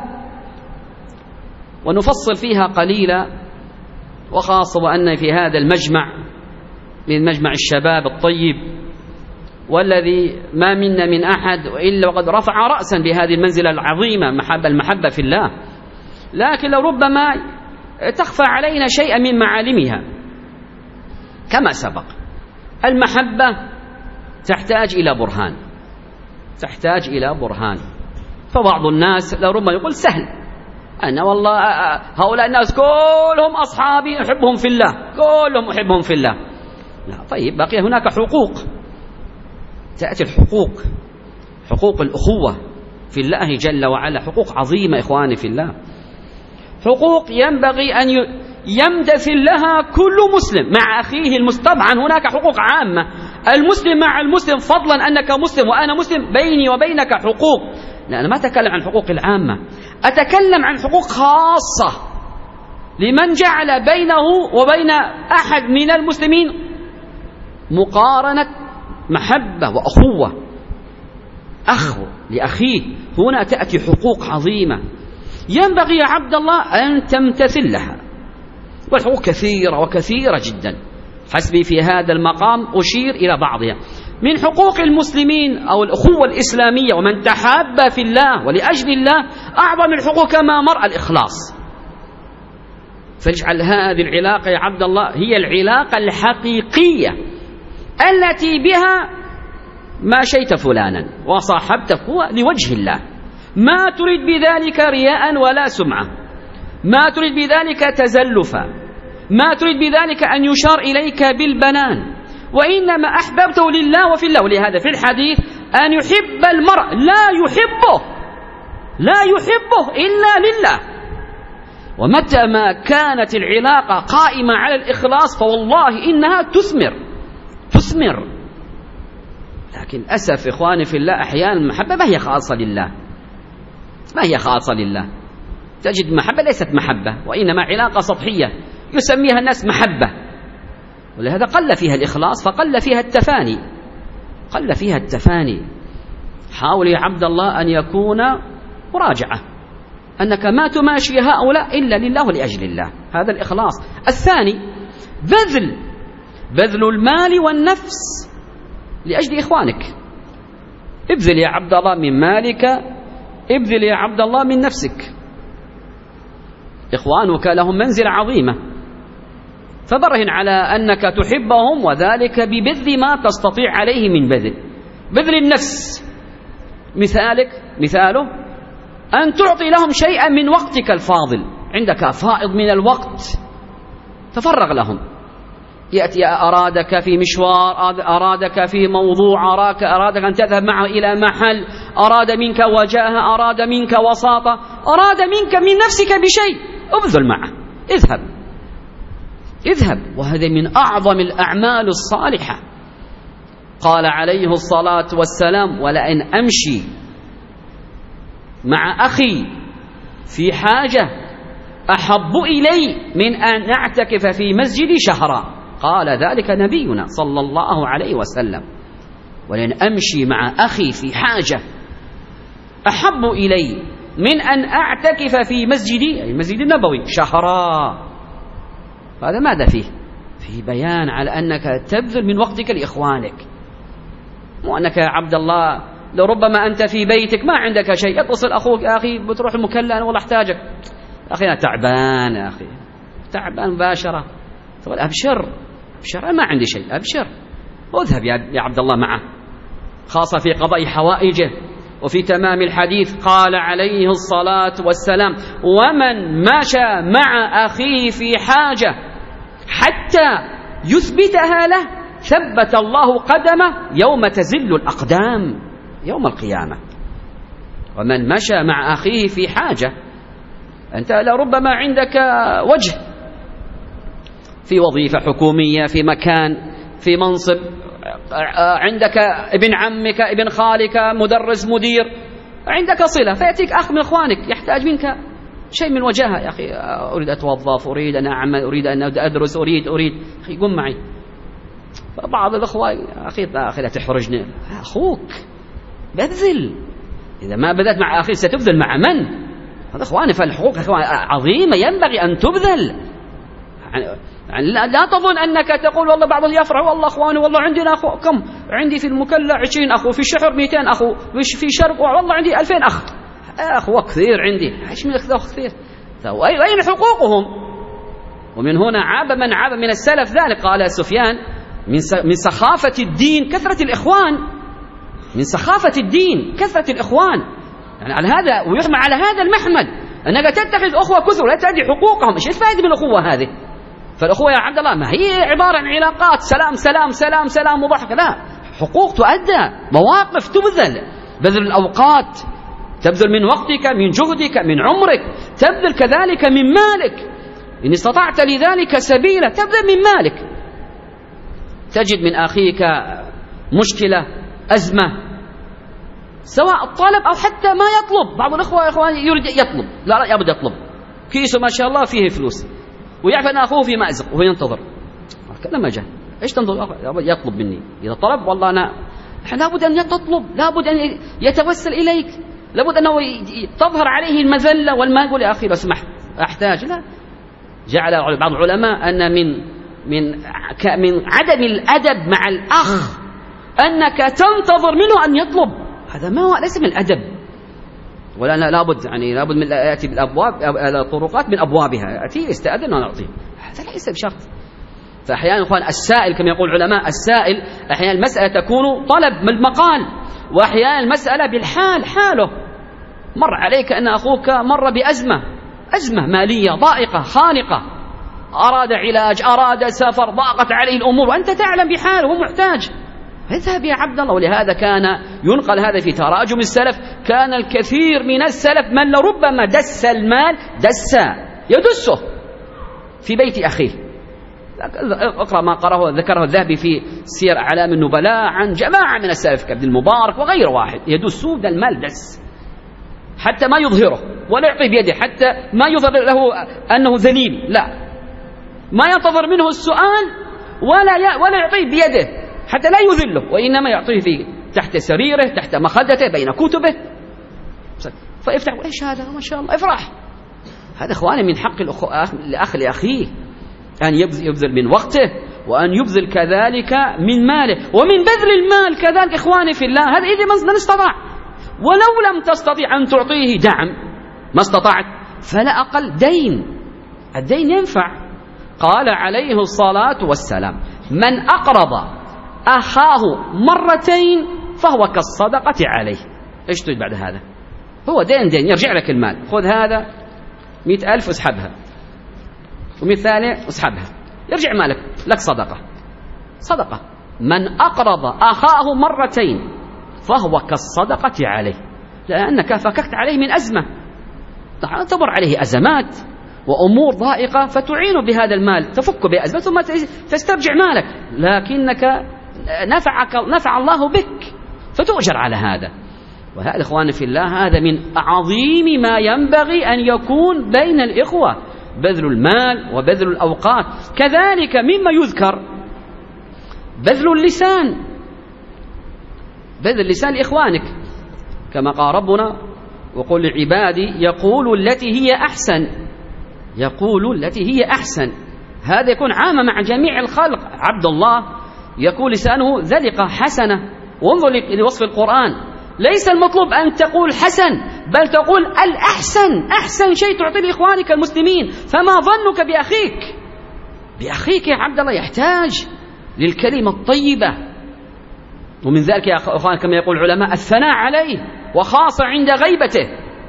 ونفصل فيها قليلا، وخاصة وأن في هذا المجمع من مجمع الشباب الطيب، والذي ما منا من أحد إلا وقد رفع رأسا بهذه المنزلة العظيمة، محبة المحبة في الله، لكن لربما تخفى علينا شيئا من معالمها. كما سبق، المحبة تحتاج إلى برهان، تحتاج إلى برهان. فبعض الناس لربما يقول سهل، أنا والله هؤلاء الناس كلهم أصحابي أحبهم في الله، كلهم أحبهم في الله. لا، طيب بقي هناك حقوق، تأتي الحقوق، حقوق الأخوة في الله جل وعلا، حقوق عظيمة إخواني في الله، حقوق ينبغي أن يمتثل لها كل مسلم مع أخيه المسلم. طبعا هناك حقوق عامة، المسلم مع المسلم، فضلا أنك مسلم وأنا مسلم، بيني وبينك حقوق. لا، أنا ما أتكلم عن حقوق العامة، أتكلم عن حقوق خاصة لمن جعل بينه وبين أحد من المسلمين مقارنة محبة وأخوة، أخ لأخيه. هنا تأتي حقوق عظيمة ينبغي يا عبد الله أن تمتثل لها، والحقوق كثيرة وكثيرة جدا، حسبي في هذا المقام أشير إلى بعضها. من حقوق المسلمين أو الأخوة الإسلامية ومن تحاب في الله ولأجل الله أعظم الحقوق كما مر الإخلاص. فاجعل هذه العلاقة يا عبد الله هي العلاقة الحقيقية التي بها ما شيت فلانا وصاحبته لوجه الله، ما تريد بذلك رياء ولا سمعة، ما تريد بذلك تزلفا، ما تريد بذلك أن يشار إليك بالبنان، وإنما أحببته لله وفي الله. ولهذا في الحديث أن يحب المرء لا يحبه لا يحبه إلا لله. ومتى ما كانت العلاقة قائمة على الإخلاص فوالله إنها تثمر تثمر لكن أسف إخواني في الله أحيانا المحبة ما هي خاصة لله، ما هي خاصة لله. تجد محبة ليست محبة وإنما علاقة سطحية يسميها الناس محبة، ولهذا قل فيها الإخلاص فقل فيها التفاني قل فيها التفاني. حاول يا عبد الله أن يكون مراجعة أنك ما تماشي هؤلاء إلا لله ولأجل الله، هذا الإخلاص. الثاني بذل بذل المال والنفس لأجل إخوانك. ابذل يا عبد الله من مالك، ابذل يا عبد الله من نفسك. إخوانك لهم منزلة عظيمة، فبرهن على أنك تحبهم وذلك ببذل ما تستطيع عليه من بذل. بذل النفس مثالك مثاله أن تعطي لهم شيئا من وقتك الفاضل، عندك فائض من الوقت تفرغ لهم. يأتي أرادك في مشوار، أرادك في موضوع، أراك أرادك أن تذهب معه إلى محل، أراد منك وجاهة، أراد منك وساطة، أراد منك من نفسك بشيء، ابذل معه، اذهب اذهب وهذا من أعظم الأعمال الصالحة. قال عليه الصلاة والسلام: ولئن أمشي مع أخي في حاجة أحب إلي من أن أعتكف في مسجدي شهرا. قال ذلك نبينا صلى الله عليه وسلم: ولئن أمشي مع أخي في حاجة أحب إلي من أن أعتكف في مسجدي، أي المسجد النبوي، شهرا. هذا ماذا فيه؟ فيه بيان على أنك تبذل من وقتك لإخوانك، مو أنك يا عبد الله لربما أنت في بيتك ما عندك شيء، يتصل أخوك: يا أخي بتروح المكلا أنا والله أحتاجك. يا أخي أنا تعبان، يا أخي تعبان مباشرة. تقول: أبشر أبشر أنا ما عندي شيء، أبشر واذهب يا عبد الله معه، خاصة في قضاء حوائجه. وفي تمام الحديث قال عليه الصلاة والسلام: ومن مشى مع أخيه في حاجة حتى يثبتها له ثبت الله قدمه يوم تزل الأقدام يوم القيامة. ومن مشى مع أخيه في حاجة، أنت لربما عندك وجه في وظيفة حكومية، في مكان، في منصب، عندك ابن عمك، ابن خالك، مدرس، مدير، عندك صلة، فيأتيك أخ من إخوانك يحتاج منك شيء من وجهه: يا أخي أريد أتوظف، أريد أن أعمل، أريد أن أدرس، أريد أريد أخي قم معي. بعض الأخوة: يا أخي أخي لا تحرجني. أخوك بذل، إذا ما بذلت مع أخي ستبذل مع من؟ هذا إخواني، فالحقوق عظيمة ينبغي أن تبذل. يعني لا تظن أنك تقول والله بعض يفرح والله أخواني والله عندنا أخو كم، عندي في المكلا عشرين أخو، في الشحر مئتين أخو، في شرق والله عندي ألفين أخ. أخوة كثير عندي، إيش من أخوة كثير؟ أين حقوقهم؟ ومن هنا عاب من عاب من السلف ذلك. قال سفيان: من سخافة الدين كثرة الإخوان، من سخافة الدين كثرة الإخوان. يعني على هذا ويحمى على هذا المحمد أنك تتخذ أخوة كثر لا تأدي حقوقهم. إيش الفائدة من الأخوة هذه؟ فالأخوة يا عبد الله ما هي عبارة عن علاقات سلام سلام سلام سلام وضحك، لا، حقوق تؤدى، مواقف تبذل، بذل الأوقات، تبذل من وقتك، من جهدك، من عمرك، تبذل كذلك من مالك إن استطعت لذلك سبيلا، تبذل من مالك. تجد من أخيك مشكلة، أزمة، سواء الطلب أو حتى ما يطلب. بعض الأخوة يا إخواني يريد يطلب، لا لا يبدأ يطلب، كيسه ما شاء الله فيه فلوس، ويعرف أن أخوه في مأزق وهو ينتظر. لما جاء إيش تنظر؟ يطلب مني، إذا طلب والله أنا لابد أن تطلب، لابد أن يتوسل إليك، لابد أنه تظهر عليه المذلة والما يقول: يا أخي لو سمحت أحتاج. لا، جعل بعض العلماء أن من من من عدم الأدب مع الأخ أنك تنتظر منه أن يطلب، هذا ما هو ليس من الأدب. ولا لابد يعني لابد من يأتي بالأبواب الطرقات من أبوابها، يأتي يستأذن ونعطيه، هذا ليس بشرط. فأحيانا إخوان السائل كما يقول العلماء السائل أحيانا المسألة تكون طلب من المقال، وأحيانا المسألة بالحال حاله. مر عليك أن أخوك مر بأزمة أزمة مالية ضائقة خانقة، أراد علاج، أراد سفر، ضاقت عليه الأمور، وأنت تعلم بحاله وهو محتاج، اذهب يا عبد الله. ولهذا كان ينقل هذا في تراجم السلف، كان الكثير من السلف من لربما دس المال دس يدسه في بيت أخيه. اقرأ ما قرأه ذكره الذهبي في سير أعلام النبلاء عن جماعة من السلف كابن المبارك وغير واحد يدسون المال دس حتى ما يظهره ولا يعطيه بيده، حتى ما يظهر له أنه ذليل، لا، ما ينتظر منه السؤال ولا ولا يعطيه بيده حتى لا يذله، وإنما يعطيه في تحت سريره تحت مخدته بين كتبه، فيفتح إيش هذا ما شاء الله افرح. هذا إخواني من حق الأخ لأخيه أن يبذل من وقته، وأن يبذل كذلك من ماله، ومن بذل المال كذلك إخواني في الله. هذا إذا من استطاع، ولو لم تستطيع أن تعطيه دعم ما استطعت فلا أقل دين، الدين ينفع. قال عليه الصلاة والسلام من أقرض أخاه مرتين فهو كالصدقة عليه. إيش تريد بعد هذا؟ هو دين دين يرجع لك المال، خذ هذا مئة ألف اسحبها، ومئة ثانية اسحبها، يرجع مالك لك صدقة. صدقة من أقرض أخاه مرتين فهو كالصدقة عليه، لأنك فككت عليه من أزمة، تمر عليه أزمات وأمور ضائقة فتعين بهذا المال تفك بأزمة ثم تسترجع مالك، لكنك نفعك نفع الله بك فتؤجر على هذا. وهذا إخواني في الله هذا من عظيم ما ينبغي أن يكون بين الإخوة، بذل المال وبذل الأوقات. كذلك مما يذكر بذل اللسان، بذل اللسان لإخوانك كما قال ربنا وقل لعبادي يقول التي هي أحسن، يقول التي هي أحسن، هذا يكون عامة مع جميع الخلق. عبد الله يقول لسانه ذلقة حسنة، وانظر لوصف القرآن، ليس المطلوب أن تقول حسن بل تقول الأحسن، أحسن شيء تعطي لإخوانك المسلمين. فما ظنك بأخيك؟ بأخيك يا عبد الله يحتاج للكلمة الطيبة. ومن ذلك يا أخوان كما يقول العلماء الثناء عليه، وخاصة عند غيبته،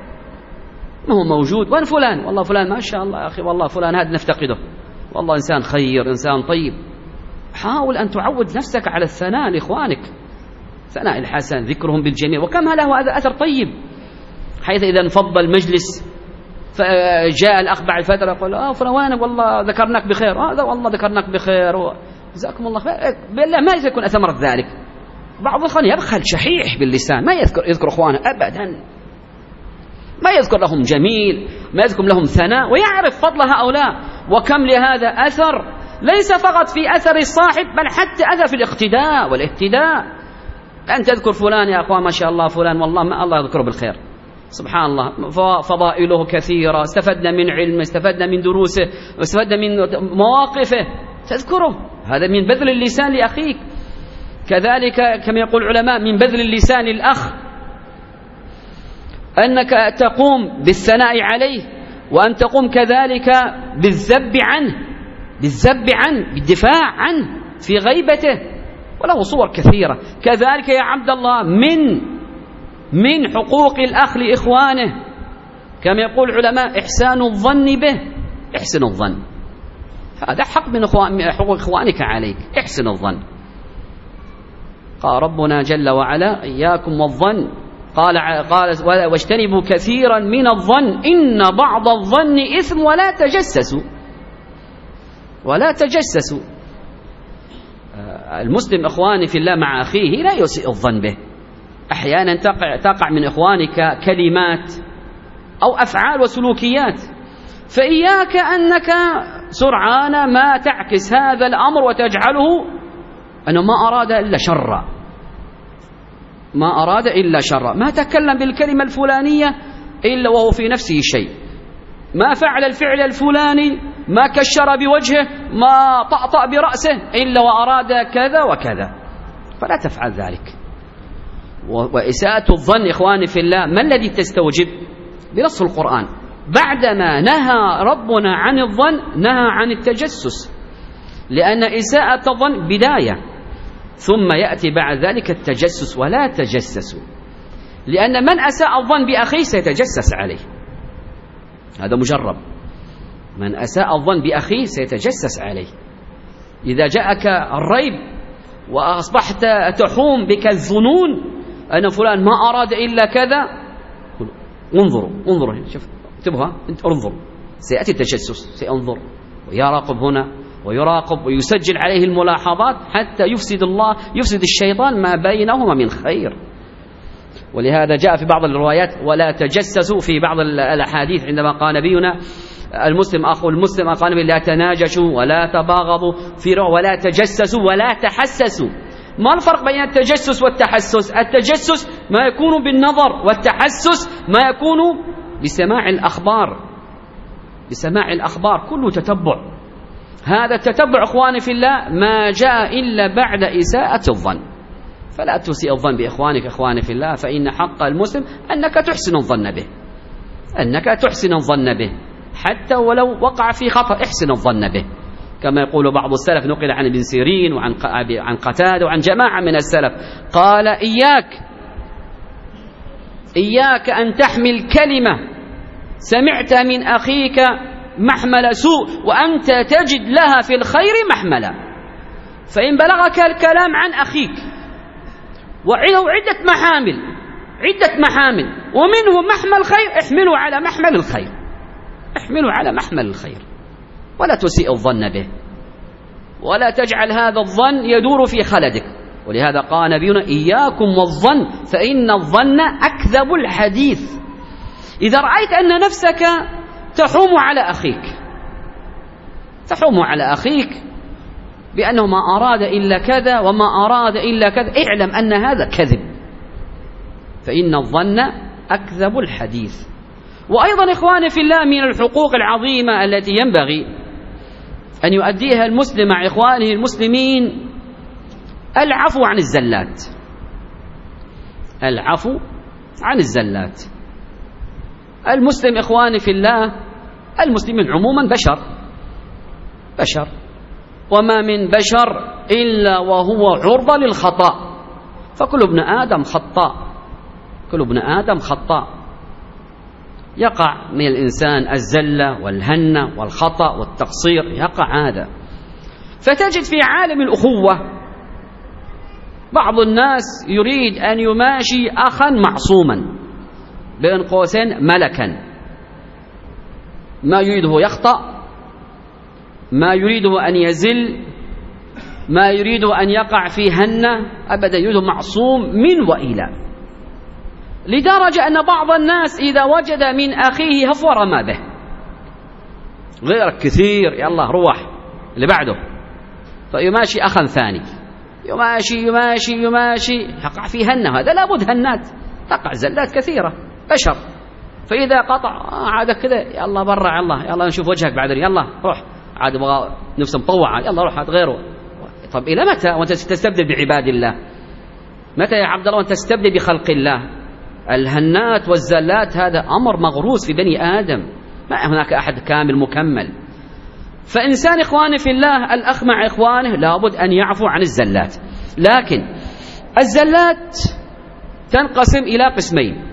ما هو موجود وين فلان، والله فلان ما شاء الله يا أخي، والله فلان هذا نفتقده، والله إنسان خير إنسان طيب. حاول أن تعود نفسك على الثناء لإخوانك، ثناء الحسن، ذكرهم بالجميل، وكم له هذا أثر طيب، حيث إذا انفض المجلس فجاء الأخ بعد فترة يقول آه فلان وينك، والله ذكرناك بخير، هذا آه والله ذكرناك بخير جزاكم الله خير، بالله ما يكون أثمر ذلك. بعض الإخوان يبخل شحيح باللسان، ما يذكر يذكر إخوانه أبدا، ما يذكر لهم جميل، ما يذكر لهم ثناء، ويعرف فضل هؤلاء. وكم لهذا أثر، ليس فقط في أثر الصاحب بل حتى أثر في الاقتداء والاهتداء. أن تذكر فلان يا أخوان ما شاء الله فلان والله ما الله يذكره بالخير، سبحان الله فضائله كثيرة، استفدنا من علمه، استفدنا من دروسه، استفدنا من مواقفه، تذكره، هذا من بذل اللسان لأخيك. كذلك كما يقول العلماء من بذل اللسان للأخ أنك تقوم بالثناء عليه، وأن تقوم كذلك بالذب عنه، بالذب عنه، بالدفاع عنه في غيبته، وله صور كثيرة. كذلك يا عبد الله من من حقوق الأخ لإخوانه كما يقول العلماء إحسان الظن به، احسن الظن، هذا حق من حقوق إخوانك عليك، احسن الظن. قال ربنا جل وعلا إياكم والظن، قال قال واجتنبوا كثيرا من الظن إن بعض الظن إثم ولا تجسسوا، ولا تجسسوا. المسلم إخواني في الله مع أخيه لا يسيء الظن به، أحيانا تقع, تقع من إخوانك كلمات أو أفعال وسلوكيات، فإياك أنك سرعان ما تعكس هذا الأمر وتجعله أنه ما أراد إلا شرا، ما أراد إلا شرا، ما تكلم بالكلمة الفلانية إلا وهو في نفسه شيء، ما فعل الفعل الفلاني ما كشر بوجهه، ما طأطأ برأسه، إلا وأراد كذا وكذا، فلا تفعل ذلك. وإساءة الظن إخواني في الله ما الذي تستوجب؟ بنص القرآن بعدما نهى ربنا عن الظن نهى عن التجسس، لأن إساءة الظن بداية، ثم يأتي بعد ذلك التجسس. ولا تجسسوا، لأن من أساء الظن بأخيه سيتجسس عليه، هذا مجرب. من أساء الظن بأخيه سيتجسس عليه. إذا جاءك الريب وأصبحت تحوم بك الظنون أن فلان ما أراد إلا كذا، انظروا انظروا شوف اكتبها انت، انظر، سيأتي التجسس، سينظر ويراقب هنا ويراقب ويسجل عليه الملاحظات حتى يفسد الله يفسد الشيطان ما بينهما من خير. ولهذا جاء في بعض الروايات ولا تجسسوا، في بعض الأحاديث عندما قال نبينا المسلم أخو المسلم، قال نبي لا تناجشوا ولا تباغضوا، في رواية ولا تجسسوا ولا تحسسوا. ما الفرق بين التجسس والتحسس؟ التجسس ما يكون بالنظر، والتحسس ما يكون بسماع الأخبار، بسماع الأخبار كله تتبع. هذا التتبع إخواني في الله ما جاء إلا بعد إساءة الظن. فلا تسيء الظن بإخوانك إخواني في الله، فإن حق المسلم أنك تحسن الظن به، أنك تحسن الظن به حتى ولو وقع في خطأ، احسن الظن به، كما يقول بعض السلف، نقل عن ابن سيرين وعن عن قتادة وعن جماعة من السلف، قال إياك إياك أن تحمل كلمة سمعت من أخيك محمل سوء وأنت تجد لها في الخير محملا. فإن بلغك الكلام عن أخيك وعنده عدة محامل عدة محامل ومنه محمل خير، احمله على محمل الخير، احمله على محمل الخير، ولا تسيء الظن به، ولا تجعل هذا الظن يدور في خلدك. ولهذا قال نبينا إياكم والظن فإن الظن أكذب الحديث. إذا رأيت أن نفسك تحوم على أخيك تحوم على أخيك بأنه ما أراد إلا كذا وما أراد إلا كذا، اعلم أن هذا كذب، فإن الظن أكذب الحديث. وأيضا إخواني في الله من الحقوق العظيمة التي ينبغي أن يؤديها المسلم مع إخوانه المسلمين العفو عن الزلات. العفو عن الزلات. المسلم إخواني في الله، المسلمين عموما بشر بشر وما من بشر إلا وهو عرضة للخطأ، فكل ابن آدم خطاء، كل ابن آدم خطاء. يقع من الإنسان الزلة والهنة والخطأ والتقصير، يقع هذا. فتجد في عالم الأخوة بعض الناس يريد أن يماشي أخا معصوما بين قوسين ملكا، ما يريده يخطأ، ما يريده أن يزل، ما يريده أن يقع في هنة، أبدا يريده معصوم من وإلى، لدرجة أن بعض الناس إذا وجد من أخيه هفوة رمى به. غيرك كثير، يلا روح اللي بعده، فيماشي أخا ثاني، يماشي يماشي يماشي يقع في هنة. هذا لابد هنات، تقع زلات كثيرة، بشر. فإذا قطع عاد كذا، يلا برا، يلا يلا نشوف وجهك بعد، يلا روح، عاد بغى نفسه مطوعة، يلا روح عاد غيره. طب إلى متى وأنت تستبدل بعباد الله؟ متى يا عبد الله وأنت تستبدل بخلق الله؟ الهنات والزلات هذا أمر مغروس في بني آدم، ما هناك أحد كامل مكمل. فإنسان إخواني في الله، الأخ مع إخوانه لابد أن يعفو عن الزلات. لكن الزلات تنقسم إلى قسمين: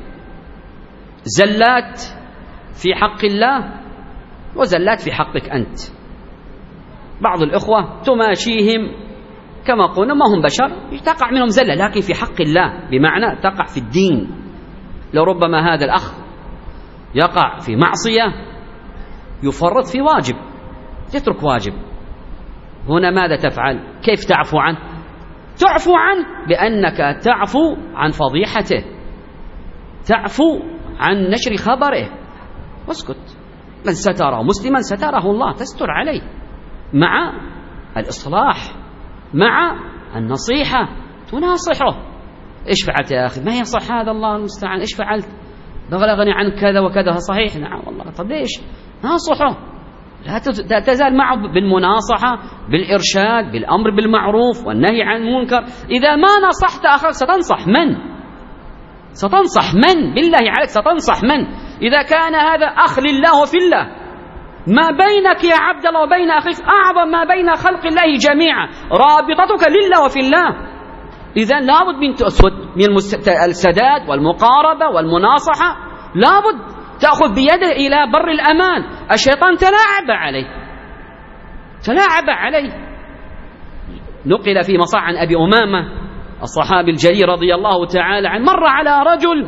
زلات في حق الله وزلات في حقك أنت. بعض الإخوة تماشيهم كما قلنا ما هم بشر، تقع منهم زلة، لكن في حق الله، بمعنى تقع في الدين. لربما هذا الأخ يقع في معصية، يفرط في واجب، يترك واجب. هنا ماذا تفعل؟ كيف تعفو عنه؟ تعفو عنه بأنك تعفو عن فضيحته، تعفو عن نشر خبره، واسكت. من ستر مسلما ستره الله، تستر عليه مع الإصلاح، مع النصيحة، تناصحه. إيش فعلت يا أخي؟ ما يصح هذا، الله المستعان، إيش فعلت؟ بلغني عن كذا وكذا، صحيح، نعم والله، طب ليش؟ ناصحه، لا تزال معه بالمناصحة، بالإرشاد، بالأمر بالمعروف والنهي عن المنكر. إذا ما نصحت أخاك ستنصح من؟ ستنصح من؟ بالله عليك ستنصح من؟ إذا كان هذا أخ لله وفي الله، ما بينك يا عبد الله وبين أخيك أعظم ما بين خلق الله جميعا، رابطتك لله وفي الله. إذا لابد من السداد والمقاربة والمناصحة، لابد تأخذ بيده إلى بر الأمان. الشيطان تلاعب عليه تلاعب عليه نقل في مصح عن أبي أمامة الصحابي الجليل رضي الله تعالى عنه، مر على رجل.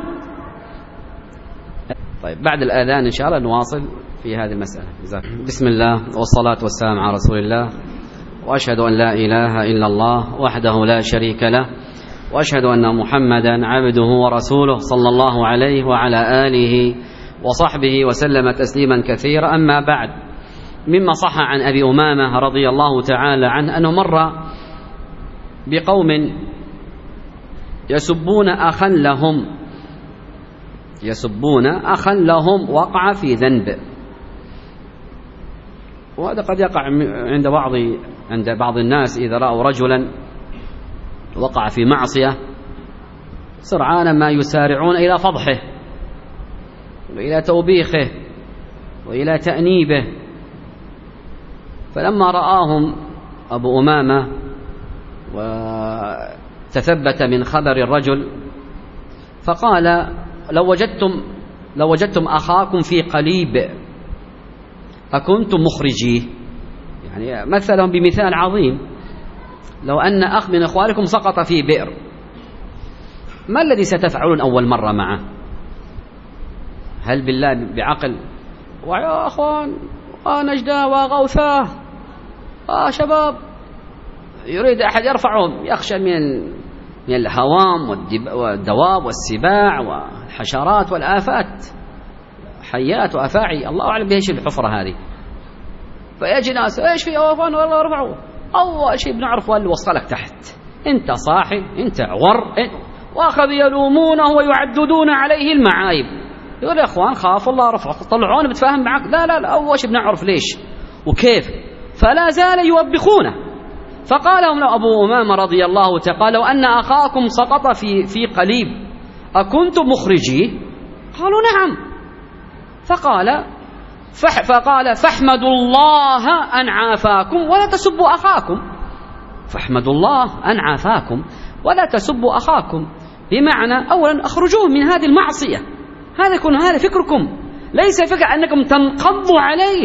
طيب بعد الآذان إن شاء الله نواصل في هذه المسألة. بسم الله والصلاة والسلام على رسول الله، وأشهد أن لا إله إلا الله وحده لا شريك له، وأشهد أن محمدا عبده ورسوله صلى الله عليه وعلى آله وصحبه وسلم تسليما كثيرا. أما بعد، مما صح عن أبي أمامة رضي الله تعالى عنه أنه مر بقوم يسبون أخا لهم يسبون أخا لهم وقع في ذنب. وهذا قد يقع عند بعض عند بعض الناس إذا رأوا رجلا وقع في معصية سرعان ما يسارعون إلى فضحه وإلى توبيخه وإلى تأنيبه. فلما رآهم أبو أمامة وتثبت من خبر الرجل فقال: لو وجدتم لو وجدتم أخاكم في قليب أكنتم مخرجيه. يعني مثلهم بمثال عظيم: لو أن أخ من إخوانكم سقط في بئر، ما الذي ستفعلون أول مرة معه؟ هل بالله بعقل ويا أخوان ونجدة وغوثاه آه شباب، يريد أحد يرفعهم، يخشى من من الهوام والدواب والسباع والحشرات والآفات، حيات وأفاعي، الله أعلم بإيش الحفرة هذه. فيجي ناس: إيش في يا أخوان والله ارفعوا. أول شيء بنعرفه اللي وصلك تحت، أنت صاحي، أنت عور، وأخذ يلومونه ويعددون عليه المعايب. يقول: يا أخوان خاف الله رفع، طلعون بتفاهم معك. لا لا لا أول شيء بنعرف ليش وكيف. فلا زال يوبخونه. فقال لهم أبو أمامة رضي الله تعالى: لو أن أخاكم سقط في في قليب أكنتم مخرجيه؟ قالوا: نعم. فقال فح فقال فاحمدوا الله أن عافاكم ولا تسبوا أخاكم. فاحمدوا الله أن عافاكم ولا تسبوا أخاكم، بمعنى أولا أخرجوه من هذه المعصية. هذا يكون هذا فكركم، ليس فكر أنكم تنقضوا عليه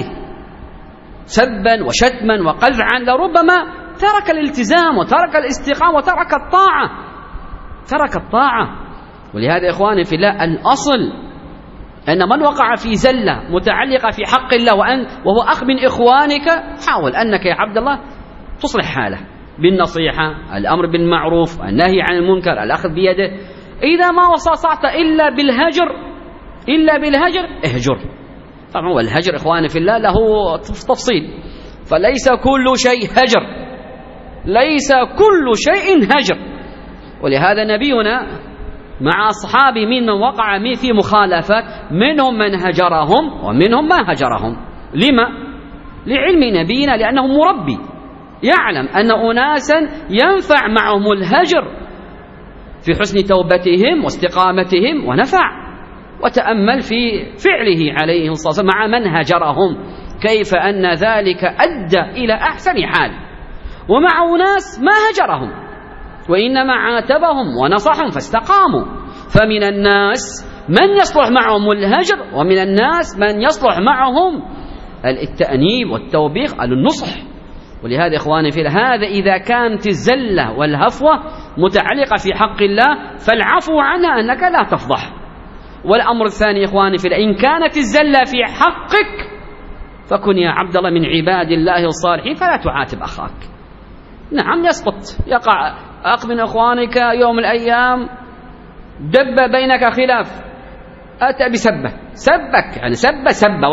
سبا وشتما وقذعا. لربما ترك الالتزام وترك الاستقامة وترك الطاعة ترك الطاعة ولهذا إخواني في الله، الأصل أن من وقع في زلة متعلقة في حق الله وأن وهو أخ من إخوانك، حاول أنك يا عبد الله تصلح حاله بالنصيحة، الأمر بالمعروف، النهي عن المنكر، الأخذ بيده. إذا ما وصلت إلا بالهجر إلا بالهجر اهجر. طبعا والهجر إخواني في الله له تفصيل، فليس كل شيء هجر، ليس كل شيء هجر. ولهذا نبينا مع أصحابه من وقع في مخالفات، منهم من هجرهم ومنهم ما هجرهم. لما؟ لعلم نبينا، لأنه مربي يعلم أن أناسا ينفع معهم الهجر في حسن توبتهم واستقامتهم ونفع. وتأمل في فعله عليه الصلاة والسلام مع من هجرهم، كيف أن ذلك أدى إلى أحسن حال. ومع أناس ما هجرهم وإنما عاتبهم ونصحهم فاستقاموا. فمن الناس من يصلح معهم الهجر، ومن الناس من يصلح معهم التأنيب والتوبيخ على النصح. ولهذا إخواني في هذا إذا كانت الزلة والهفوة متعلقة في حق الله فالعفو عنها أنك لا تفضح. والأمر الثاني إخواني في إن كانت الزلة في حقك فكن يا عبد الله من عباد الله الصالحين، فلا تعاتب أخاك. نعم يسقط، يقع أخ من إخوانك يوم من الأيام دب بينك خلاف، أتى بسبة سبك يعني سبة سبة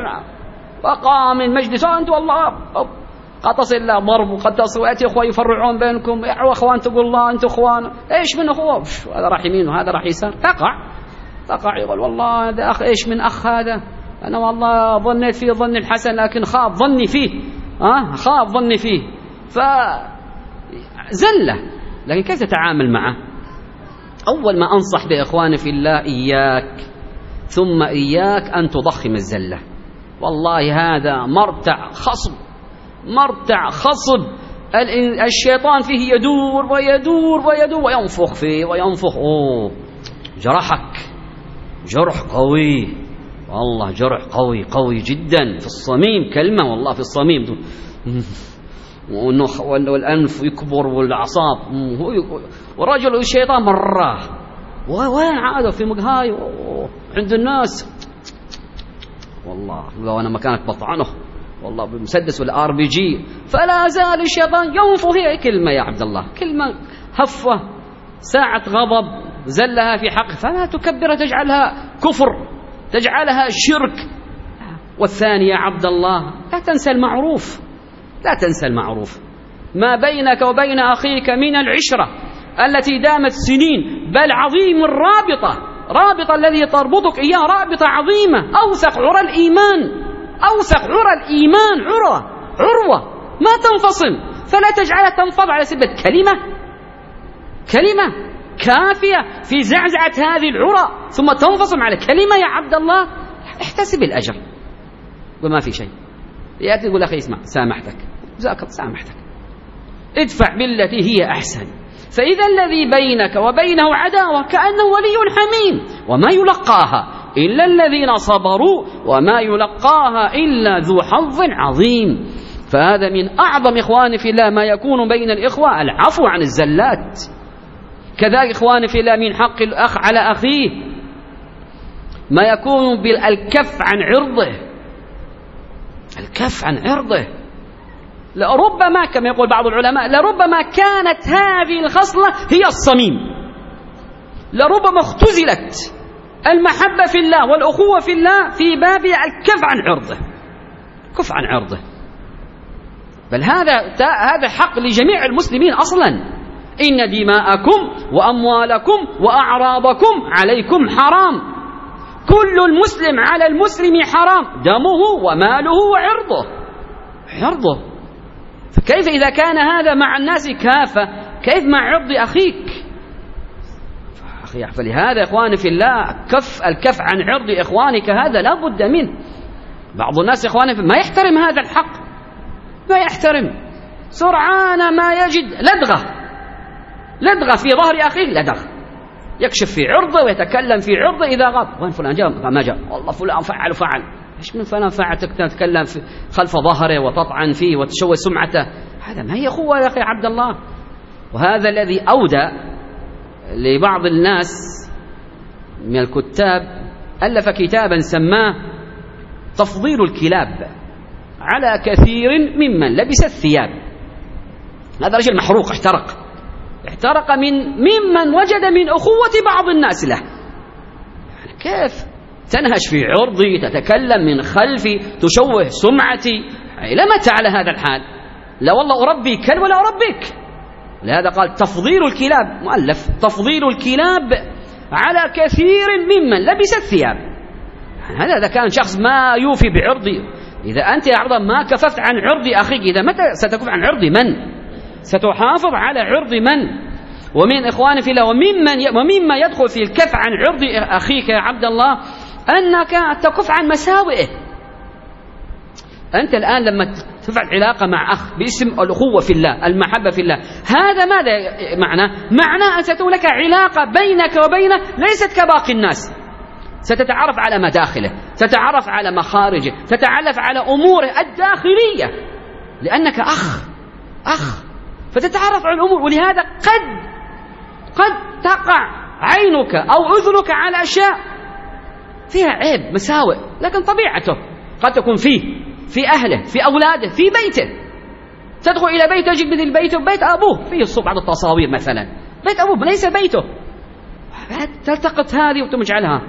وقام من مجلس أنت والله قد تصل إلى ضرب وقد تصل ويأتي أخوة يفرعون بينكم، يا أخوان تقول الله أنت أخوان إيش من أخوة، هذا راح يمين وهذا راح يسار، تقع تقع يقول والله هذا أخ إيش من أخ هذا أنا والله ظنيت فيه ظن الحسن لكن خاب ظني فيه، آه خاب ظني فيه، فزلة. لكن كيف تتعامل معه؟ أول ما أنصح بإخواني في الله إياك ثم إياك أن تضخم الزلة. والله هذا مرتع خصب، مرتع خصب الشيطان فيه يدور ويدور ويدور وينفخ فيه وينفخ. أوه جرحك جرح قوي، والله جرح قوي قوي جدا في الصميم، كلمة والله في الصميم، والأنف يكبر والأعصاب، ورجل الشيطان مرة وين عاده في مقهاي عند الناس، والله لو أنا مكانك بطعنه والله بمسدس ولا ار بي جي. فلا زال الشيطان ينفخ فيه كلمة يا عبد الله، كلمة هفة ساعة غضب زلها في حق، فلا تكبر تجعلها كفر تجعلها شرك. والثاني يا عبد الله لا تنسى المعروف، لا تنسى المعروف ما بينك وبين أخيك من العشرة التي دامت سنين، بل عظيم الرابطة، رابطة الذي تربطك إياه رابطة عظيمة، أوثق عرى الإيمان، أوثق عرى الإيمان، عروة عروة ما تنفصل، فلا تجعلها تنفض على سبة كلمة، كلمة كافية في زعزعة هذه العرى ثم تنفصل على كلمة يا عبد الله. احتسب الأجر وما في شيء. يأتي يقول أخي اسمع سامحتك، ذاك سامحتك، ادفع بالتي هي أحسن، فإذا الذي بينك وبينه عداوة كأنه ولي حميم، وما يلقاها إلا الذين صبروا وما يلقاها إلا ذو حظ عظيم. فهذا من أعظم إخواني في الله ما يكون بين الإخوة العفو عن الزلات. كذلك إخواني في الله من حق الأخ على أخيه ما يكون بالكف عن عرضه، الكف عن عرضه. لربما كما يقول بعض العلماء لربما كانت هذه الخصلة هي الصميم، لربما اختزلت المحبة في الله والأخوة في الله في باب الكف عن عرضه، كف عن عرضه. بل هذا هذا حق لجميع المسلمين أصلا. إن دماءكم وأموالكم وأعراضكم عليكم حرام، كل المسلم على المسلم حرام، دمه وماله وعرضه، عرضه. فكيف إذا كان هذا مع الناس كافة كيف مع عرض أخيك؟ فلهذا إخواني في الله كف الكف عن عرض إخوانك هذا لا بد منه. بعض الناس إخواني ما يحترم هذا الحق، ما يحترم، سرعان ما يجد لدغة لدغة في ظهر أخيه، لدغ يكشف في عرضه ويتكلم في عرضه إذا غاب. وين فلان جاء؟ ما جاء، والله فلان فعل وفعل. إيش من فلان فعل تتكلم خلف ظهره وتطعن فيه وتشوه سمعته؟ هذا ما هي أخوة يا أخي عبد الله. وهذا الذي أودى لبعض الناس من الكتاب ألف كتابا سماه تفضيل الكلاب على كثير ممن لبس الثياب. هذا رجل محروق، احترق احترق من ممن وجد من أخوة بعض الناس له. يعني كيف تنهش في عرضي، تتكلم من خلفي، تشوه سمعتي؟ إلى متى على هذا الحال؟ لا والله أربي كلب ولا أربيك. لهذا قال تفضيل الكلاب، مؤلف تفضيل الكلاب على كثير ممن لبس الثياب. يعني هذا إذا كان شخص ما يوفي بعرضي. إذا أنت يا عرض ما كففت عن عرض أخيك، إذا متى ستكف عن عرض من؟ ستحافظ على عرض من؟ ومن إخواني في الله وممن ومما يدخل في الكف عن عرض أخيك يا عبد الله أنك تكف عن مساوئه. أنت الآن لما تفعل علاقة مع أخ باسم الأخوة في الله، المحبة في الله، هذا ماذا معناه؟ معناه أن ستكون لك علاقة بينك وبينه ليست كباقي الناس، ستتعرف على مداخله، تتعرف على مخارجه، تتعرف على أموره الداخلية، لأنك أخ أخ فتتعرف على الأمور. ولهذا قد قد تقع عينك أو أذنك على أشياء فيها عيب مساوئ، لكن طبيعته قد تكون فيه، في أهله، في أولاده، في بيته. تدخل إلى بيت تجد مثل بيته بيت أبوه فيه بعض التصاوير مثلا، بيت أبوه ليس بيته. تلتقط هذه وتجعلها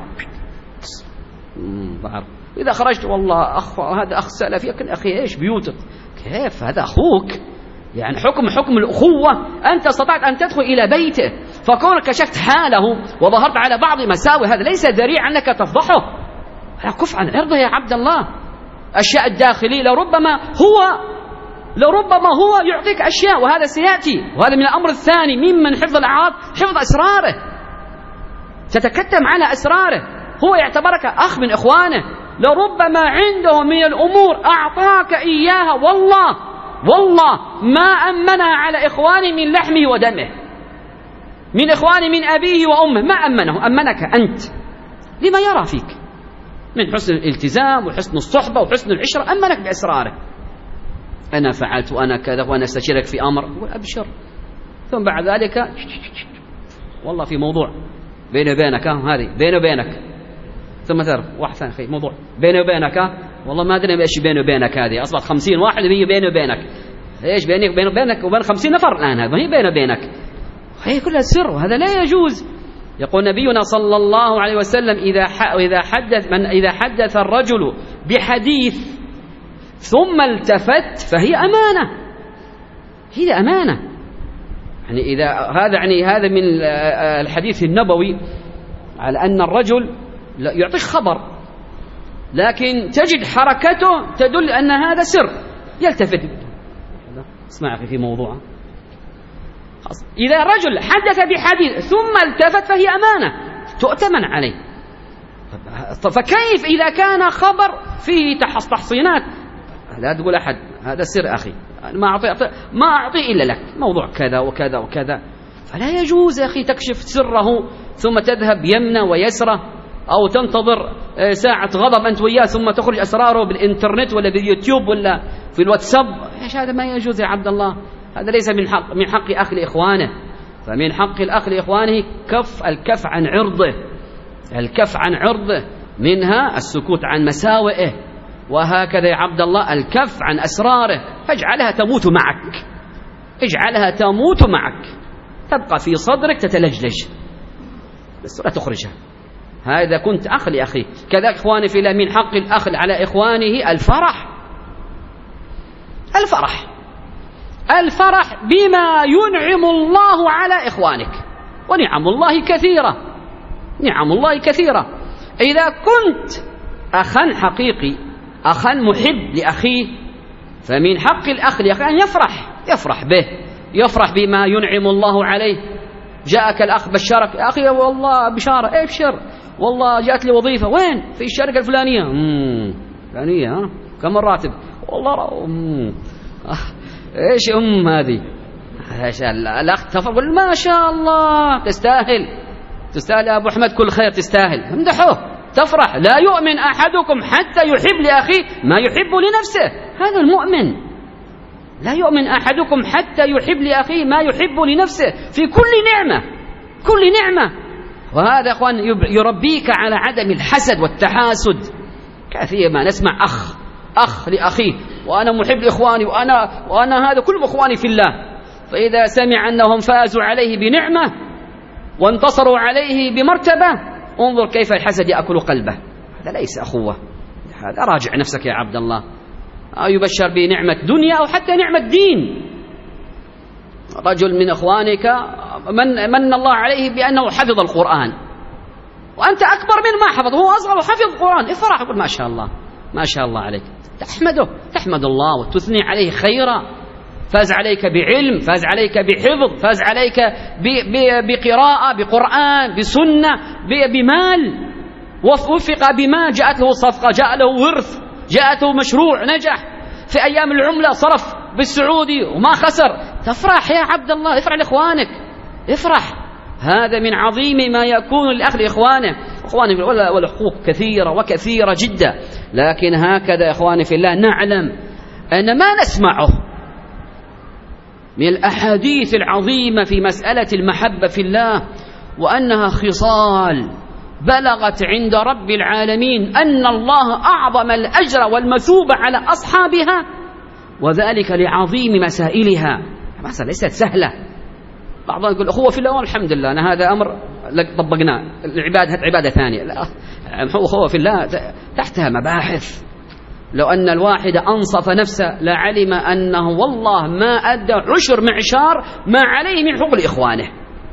بعرف. إذا خرجت والله أخ هذا أخ سلفي، لكن أخي إيش بيوتك؟ كيف هذا أخوك؟ يعني حكم حكم الأخوة. أنت استطعت أن تدخل إلى بيته، فكونك كشفت حاله وظهرت على بعض مساوئ هذا ليس ذريعا أنك تفضحه، كف عن عرضه يا عبد الله. أشياء الداخلية لربما هو لربما هو يعطيك أشياء، وهذا سيأتي، وهذا من الأمر الثاني ممن حفظ الأعراض، حفظ أسراره. تتكتم على أسراره، هو يعتبرك أخ من إخوانه، لربما عنده من الأمور أعطاك إياها والله والله ما أمنها على إخواني من لحمه ودمه، من إخواني من أبيه وأمه، ما أمنه، أمنك أنت لما يرى فيك من حسن الالتزام وحسن الصحبة وحسن العشرة، أمنك بأسراره. أنا فعلت وأنا كذا وأنا استشيرك في أمر، يقول أبشر. ثم بعد ذلك والله في موضوع بيني وبينك، هذه بيني وبينك، ثم تعرف واحد ثاني خي موضوع بيني وبينك، والله ما أدري إيش بيني وبينك، هذه أصبحت خمسين واحد وهي بيني وبينك. إيش بيني بيني وبينك وبين خمسين نفر الآن، هذا هي بيني وبينك، هي كلها سر، وهذا لا يجوز. يقول نبينا صلى الله عليه وسلم إذا إذا حدث من إذا حدث الرجل بحديث ثم التفت فهي أمانة، هي أمانة. يعني إذا هذا يعني هذا من الحديث النبوي على أن الرجل يعطيك خبر لكن تجد حركته تدل أن هذا سر، يلتفت. اسمع أخي في موضوع، إذا رجل حدث بحديث ثم التفت فهي أمانة تؤتمن عليه. فكيف إذا كان خبر فيه تحصينات؟ لا تقول أحد هذا سر أخي، ما أعطي ما أعطي إلا لك، موضوع كذا وكذا وكذا، فلا يجوز يا أخي تكشف سره ثم تذهب يمنى ويسرى، أو تنتظر ساعة غضب أنت وياه ثم تخرج أسراره بالإنترنت ولا باليوتيوب ولا في الواتساب. إيش هذا؟ ما يجوز يا عبد الله، هذا ليس من حق من حق أخ لإخوانه. فمن حق الأخ لإخوانه كف الكف عن عرضه، الكف عن عرضه، منها السكوت عن مساوئه، وهكذا يا عبد الله الكف عن أسراره. فاجعلها تموت معك، اجعلها تموت معك، تبقى في صدرك تتلجلج بس لا تخرجها. هذا كنت أخ لأخي. كذا إخواني في الله من حق الأخ على إخوانه الفرح، الفرح الفرح بما ينعم الله على إخوانك، ونعم الله كثيرة، نعم الله كثيرة. إذا كنت أخا حقيقي، أخا محب لأخيه، فمن حق الأخ لأخيه أن يفرح، يفرح به، يفرح بما ينعم الله عليه. جاءك الأخ بشرك، يا أخي والله بشارة، إيه بشر، والله جاءت لي وظيفة، وين؟ في الشركة الفلانية. امم فلانية، ها كم الراتب؟ والله امم ايش ام هذه؟ الأخ تفضل، ما شاء الله تستاهل، تستاهل يا أبو أحمد، كل خير تستاهل، امدحوه، تفرح. لا يؤمن أحدكم حتى يحب لأخيه ما يحب لنفسه، هذا المؤمن. لا يؤمن أحدكم حتى يحب لأخيه ما يحب لنفسه في كل نعمة، كل نعمة. وهذا أخوان يربيك على عدم الحسد والتحاسد. كثير ما نسمع أخ أخ لأخيه، وأنا محب لإخواني، وأنا وأنا هذا كلهم إخواني في الله، فإذا سمع أنهم فازوا عليه بنعمة وانتصروا عليه بمرتبة، انظر كيف الحسد يأكل قلبه. هذا ليس أخوة، هذا راجع نفسك يا عبد الله. أو يبشر بنعمة دنيا أو حتى نعمة دين. رجل من إخوانك من, من الله عليه بأنه حفظ القرآن، وأنت أكبر من ما حفظ، هو أصغر وحفظ القرآن، افرح، يقول ما شاء الله ما شاء الله عليك، تحمده، تحمد الله وتثني عليه خيرا. فاز عليك بعلم، فاز عليك بحفظ، فاز عليك بقراءة، بقرآن، بسنة، بمال، ووفق بما جاءت له صفقة، جاء له ورث، جاءته مشروع نجح في أيام العملة، صرف بالسعودي وما خسر. تفرح يا عبد الله، افرح لإخوانك، افرح. هذا من عظيم ما يكون للأخ لإخوانه. إخواني والحقوق كثيرة وكثيرة جدا، لكن هكذا إخواني في الله نعلم أن ما نسمعه من الأحاديث العظيمة في مسألة المحبة في الله، وأنها خصال بلغت عند رب العالمين أن الله أعظم الأجر والمثوبة على أصحابها، وذلك لعظيم مسائلها. مسألة ليست سهلة. بعضهم يقول أخوة في الله، والحمد لله أنا هذا أمر طبقناه، العبادة عبادة ثانية. لا، أخوة في الله تحتها مباحث. لو أن الواحد أنصف نفسه لعلم أنه والله ما أدى عشر معشار ما عليه من حقوق إخوانه.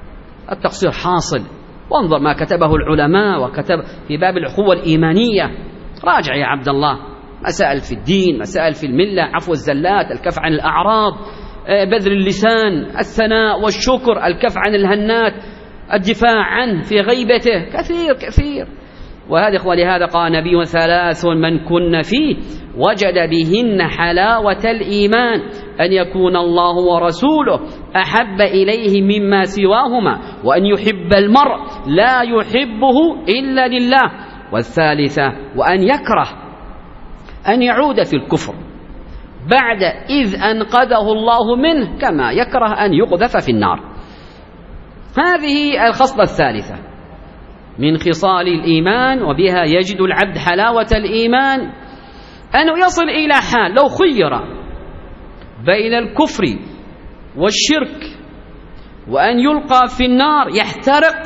التقصير حاصل. وانظر ما كتبه العلماء وكتب في باب الأخوة الإيمانية، راجع يا عبد الله، مسائل في الدين، مسائل في الملة، عفو الزلات، الكف عن الأعراض، بذل اللسان، الثناء والشكر، الكف عن الهنات، الدفاع عنه في غيبته، كثير كثير. وهذا إخوة لهذا قال نبي ثلاث من كن فيه وجد بهن حلاوة الإيمان أن يكون الله ورسوله أحب إليه مما سواهما، وأن يحب المرء لا يحبه إلا لله. والثالثة وأن يكره أن يعود في الكفر بعد إذ أنقذه الله منه، كما يكره أن يقذف في النار. هذه الخصلة الثالثة من خصال الإيمان، وبها يجد العبد حلاوة الإيمان، أنه يصل إلى حال لو خير بين الكفر والشرك وأن يلقى في النار يحترق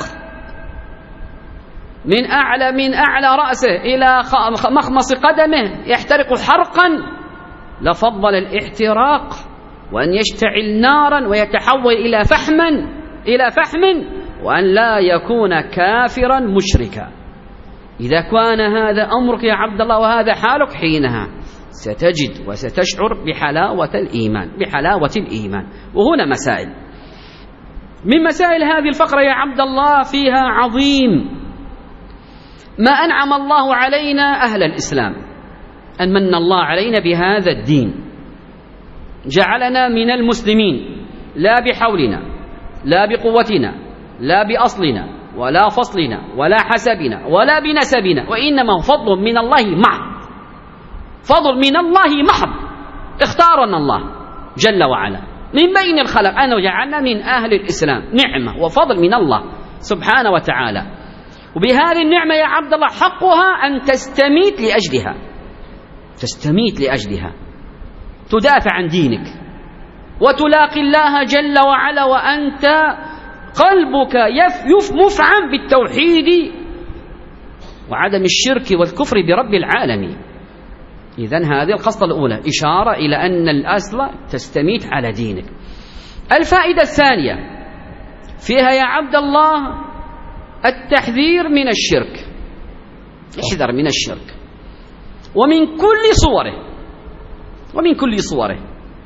من أعلى من أعلى رأسه إلى مخمص قدمه يحترق حرقا، لفضل الاحتراق وأن يشتعل نارا ويتحول إلى فحما إلى فحم، وأن لا يكون كافرا مشركا. إذا كان هذا أمرك يا عبد الله وهذا حالك، حينها ستجد وستشعر بحلاوة الإيمان، بحلاوة الإيمان. وهنا مسائل من مسائل هذه الفقرة يا عبد الله فيها عظيم ما أنعم الله علينا أهل الإسلام، أن من الله علينا بهذا الدين، جعلنا من المسلمين لا بحولنا لا بقوتنا لا بأصلنا ولا فصلنا ولا حسبنا ولا بنسبنا، وإنما هو فضل من الله محض، فضل من الله محض. اختارنا الله جل وعلا من بين الخلق أنه جعلنا من أهل الإسلام، نعمة وفضل من الله سبحانه وتعالى. وبهذه النعمة يا عبد الله حقها أن تستميت لأجلها، تستميت لأجلها، تدافع عن دينك وتلاقي الله جل وعلا وأنت قلبك يف يف مفعم بالتوحيد وعدم الشرك والكفر برب العالمين. إذن هذه الخصلة الأولى إشارة إلى أن الأصل تستميت على دينك. الفائدة الثانية فيها يا عبد الله التحذير من الشرك، احذر من الشرك ومن كل صوره، ومن كل صوره،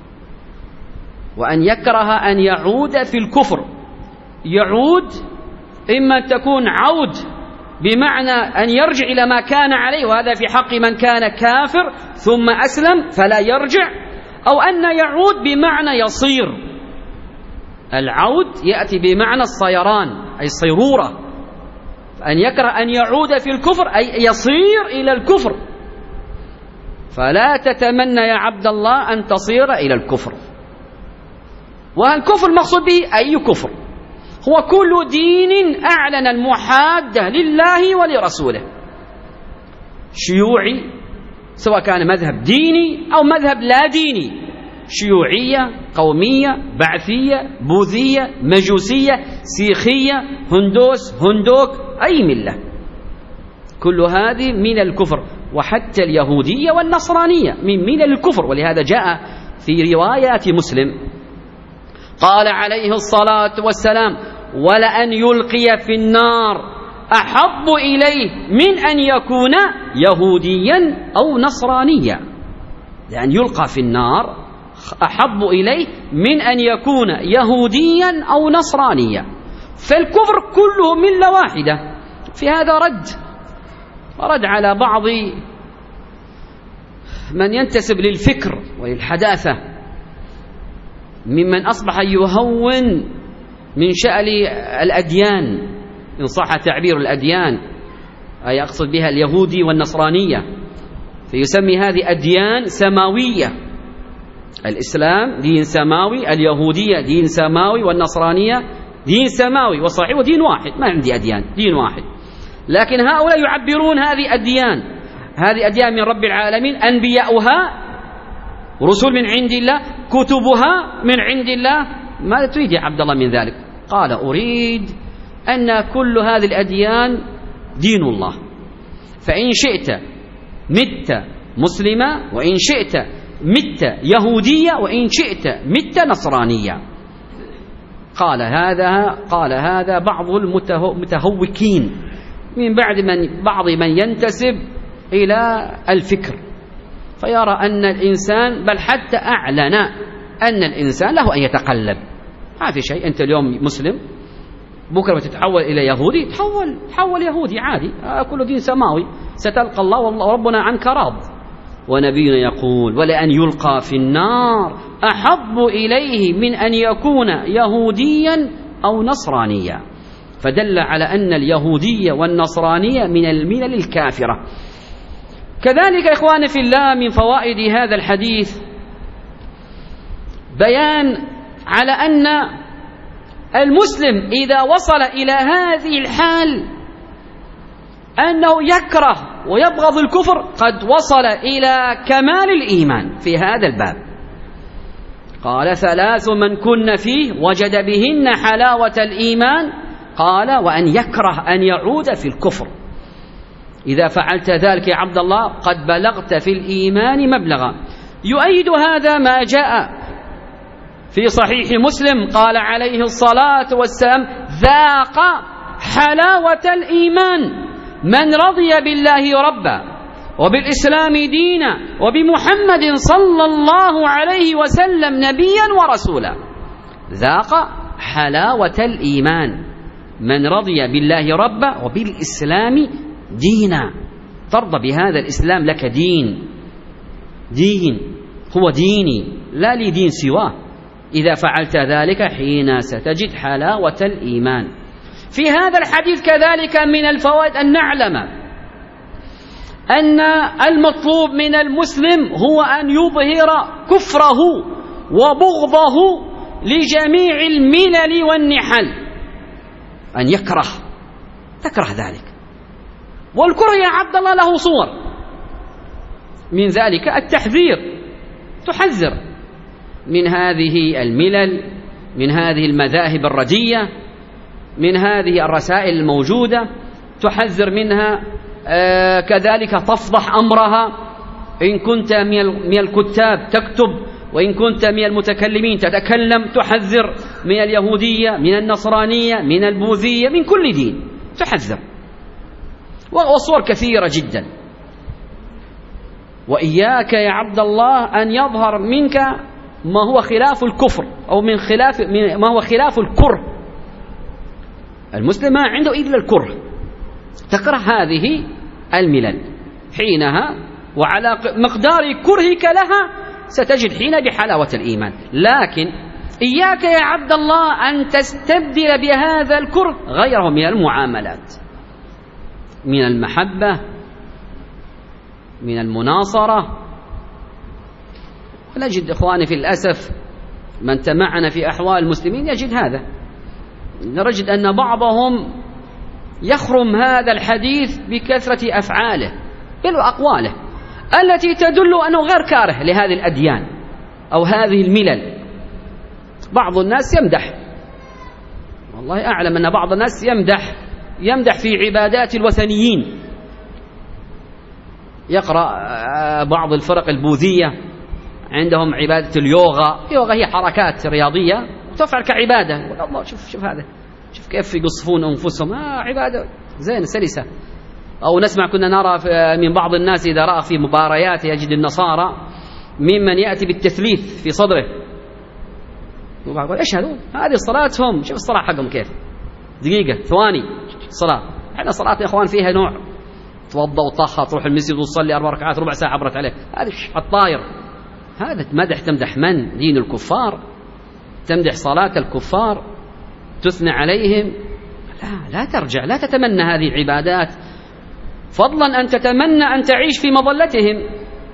وأن يكره أن يعود في الكفر. يعود إما تكون عود بمعنى أن يرجع إلى ما كان عليه، وهذا في حق من كان كافر ثم أسلم فلا يرجع، أو أن يعود بمعنى يصير. العود يأتي بمعنى الصيران أي الصيرورة، أن يكره أن يعود في الكفر أي يصير إلى الكفر. فلا تتمنى يا عبد الله أن تصير إلى الكفر. والكفر المقصود به أي كفر؟ هو كل دين أعلن المحادة لله ولرسوله، شيوعي سواء كان مذهب ديني أو مذهب لا ديني، شيوعية، قومية، بعثية، بوذية، مجوسية، سيخية، هندوس، هندوك، أي ملة، كل هذه من الكفر. وحتى اليهودية والنصرانية من من الكفر. ولهذا جاء في روايات مسلم قال عليه الصلاة والسلام: ولأن يلقي في النار أحب إليه من أن يكون يهوديا أو نصرانيا. لأن يلقى في النار أحب إليه من أن يكون يهوديا أو نصرانيا. فالكفر كله ملة واحدة. في هذا رد ورد على بعض من ينتسب للفكر وللحداثة ممن أصبح يهون من شأن الأديان، إن صح تعبير الأديان، أي أقصد بها اليهودي والنصرانية، فيسمي هذه أديان سماوية. الإسلام دين سماوي، اليهودية دين سماوي، والنصرانية دين سماوي، وصحيح ودين واحد، ما عندي أديان، دين واحد. لكن هؤلاء يعبرون هذه أديان، هذه أديان من رب العالمين، أنبياؤها رسل من عند الله، كتبها من عند الله. ماذا تريد يا عبد الله من ذلك؟ قال: أريد أن كل هذه الأديان دين الله، فإن شئت مت مسلما، وإن شئت مت يهودية، وإن شئت مت نصرانية. قال هذا قال هذا بعض المتهوكين من بعد من بعض من ينتسب إلى الفكر، فيرى أن الإنسان، بل حتى أعلن أن الإنسان له أن يتقلب، ما في شيء. أنت اليوم مسلم، بكرة بتتحول إلى يهودي، تحول تحول يهودي عادي، كل دين سماوي، ستلقى الله والله ربنا عنك راض. ونبينا يقول: ولأن يلقى في النار أحب إليه من أن يكون يهوديا أو نصرانيا. فدل على أن اليهودية والنصرانية من الملل الكافرة. كذلك إخواني في الله، من فوائد هذا الحديث بيان على أن المسلم إذا وصل إلى هذه الحال أنه يكره ويبغض الكفر قد وصل إلى كمال الإيمان في هذا الباب. قال: ثلاث من كن فيه وجد بهن حلاوة الإيمان، قال: وأن يكره أن يعود في الكفر. إذا فعلت ذلك يا عبد الله قد بلغت في الإيمان مبلغا. يؤيد هذا ما جاء في صحيح مسلم، قال عليه الصلاة والسلام: ذاق حلاوة الإيمان من رضي بالله ربا وبالإسلام دينا وبمحمد صلى الله عليه وسلم نبيا ورسولا. ذاق حلاوة الإيمان من رضي بالله ربا وبالإسلام دينا، ترضى بهذا الإسلام لك دين، دين هو ديني لا لي دين سواه. إذا فعلت ذلك حين ستجد حلاوة الإيمان. في هذا الحديث كذلك من الفوائد أن نعلم أن المطلوب من المسلم هو أن يظهر كفره وبغضه لجميع الملل والنحل، أن يكره تكره ذلك. والكره يا عبد الله له صور، من ذلك التحذير، تحذر من هذه الملل، من هذه المذاهب الردية، من هذه الرسائل الموجودة، تحذر منها. آه كذلك تفضح أمرها، إن كنت من الكتاب تكتب، وإن كنت من المتكلمين تتكلم، تحذر من اليهودية، من النصرانية، من البوذية، من كل دين تحذر، وصور كثيرة جدا. وإياك يا عبد الله أن يظهر منك ما هو خلاف الكفر، أو من خلاف ما هو خلاف الكره. المسلم ما عنده إلا الكره، تكره هذه الملل، حينها وعلى مقدار كرهك لها ستجد حين بحلاوة الإيمان. لكن إياك يا عبد الله أن تستبدل بهذا الكره غيره من المعاملات، من المحبة، من المناصرة. نجد إخواني في الأسف من تمعن في أحوال المسلمين يجد هذا، نجد أن بعضهم يخرم هذا الحديث بكثرة أفعاله بل وأقواله التي تدل أنه غير كاره لهذه الأديان أو هذه الملل. بعض الناس يمدح، والله أعلم أن بعض الناس يمدح يمدح في عبادات الوثنيين. يقرأ بعض الفرق البوذية عندهم عبادة اليوغا، اليوغا هي حركات رياضية تفعل كعبادة. الله شوف شوف هذا، شوف كيف يقصفون أنفسهم، آه عبادة زين سلسة. أو نسمع كنا نرى من بعض الناس إذا رأى في مباريات يجد النصارى ممن يأتي بالتثليث في صدره، يقول إيش هذول؟ هذه صلاتهم، شوف الصلاة حقهم كيف، دقيقة ثواني صلاة. احنا صلاة يا إخوان فيها نوع، توضأ وطخ تروح المسجد وتصلي أربع ركعات ربع ساعة عبرت عليك، هذا الطاير. هذا مدح، تمدح من؟ دين الكفار، تمدح صلاة الكفار، تثنى عليهم. لا لا ترجع، لا تتمنى هذه العبادات، فضلا أن تتمنى أن تعيش في مظلتهم.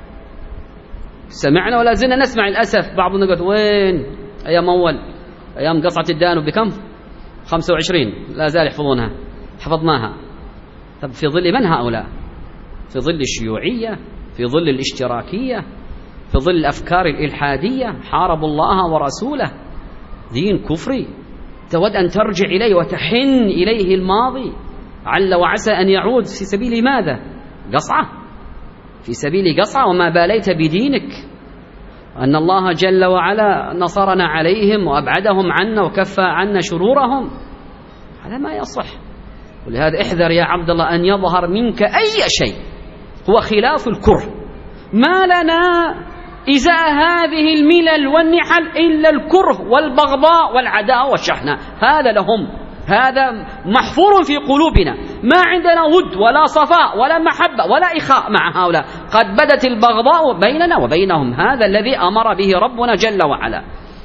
سمعنا ولا زلنا نسمع للأسف بعضنا يقول وين أيام أول، أيام قصعة الدانوب بكم؟ خمسة وعشرين لا زال يحفظونها، حفظناها. طب في ظل من هؤلاء؟ في ظل الشيوعية، في ظل الاشتراكية، في ظل الأفكار الإلحادية. حاربوا الله ورسوله، دين كفري. تود أن ترجع إليه وتحن إليه الماضي، عل وعسى أن يعود في سبيل ماذا؟ قصعة، في سبيل قصعة. وما باليت بدينك أن الله جل وعلا نصرنا عليهم وأبعدهم عنا وكفى عنا شرورهم، هذا ما يصح. ولهذا احذر يا عبد الله أن يظهر منك أي شيء هو خلاف الكره. ما لنا إزاء هذه الملل والنحل إلا الكره والبغضاء والعداوة والشحناء، هذا لهم، هذا محفور في قلوبنا. ما عندنا ود ولا صفاء ولا محبة ولا إخاء مع هؤلاء، قد بدت البغضاء بيننا وبينهم. هذا الذي أمر به ربنا جل وعلا.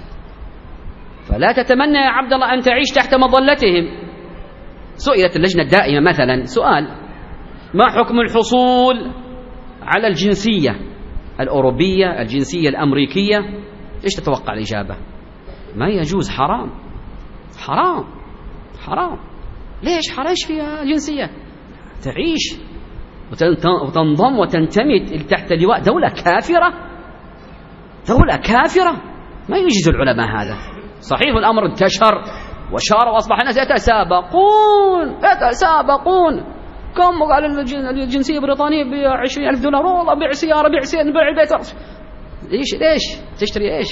فلا تتمنى يا عبد الله أن تعيش تحت مظلتهم. سئلت اللجنة الدائمة مثلا سؤال: ما حكم الحصول على الجنسية الأوروبية، الجنسية الأمريكية؟ إيش تتوقع الإجابة؟ ما يجوز، حرام حرام حرام. ليش حرام؟ إيش فيها جنسية؟ تعيش وتنضم وتنتمي تحت لواء دولة كافرة، دولة كافرة. ما يجوز العلماء هذا. صحيح الأمر انتشر وشار وأصبح الناس يتسابقون يتسابقون كم قال الجنسية البريطانية بعشرين ألف دولار، والله بيع سيارة بيع سيارة بيع بيت. ليش ليش تشتري إيش؟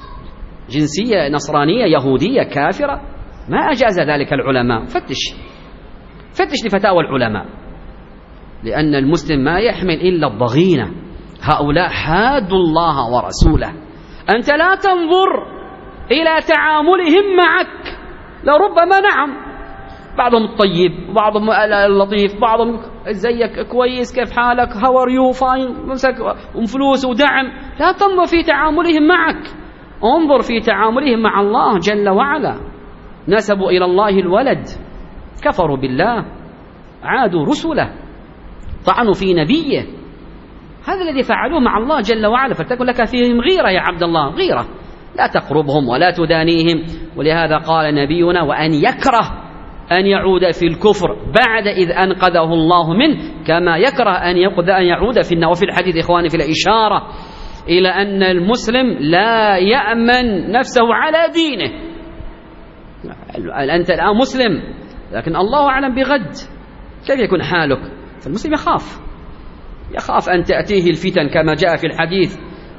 جنسية نصرانية يهودية كافرة؟ ما أجاز ذلك العلماء. فتش فتش لفتاوى العلماء، لأن المسلم ما يحمل إلا الضغينة. هؤلاء حادوا الله ورسوله. أنت لا تنظر إلى تعاملهم معك، لربما نعم بعضهم الطيب وبعضهم اللطيف، بعضهم زيك كويس كيف حالك how are you fine مسك وفلوس ودعم. لا تنظر في تعاملهم معك، انظر في تعاملهم مع الله جل وعلا. نسبوا إلى الله الولد، كفروا بالله، عادوا رسله، طعنوا في نبيه. هذا الذي فعلوه مع الله جل وعلا. فلتكن لك فيهم غيرة يا عبد الله، غيرة، لا تقربهم ولا تدانيهم. ولهذا قال نبينا: وأن يكره أن يعود في الكفر بعد إذ أنقذه الله منه، كما يكره أن أن يعود في النار. وفي الحديث إخواني في الإشارة إلى أن المسلم لا يأمن نفسه على دينه. أنت الآن مسلم، لكن الله أعلم بغد كيف يكون حالك. فالمسلم يخاف يخاف أن تأتيه الفتن كما جاء في الحديث: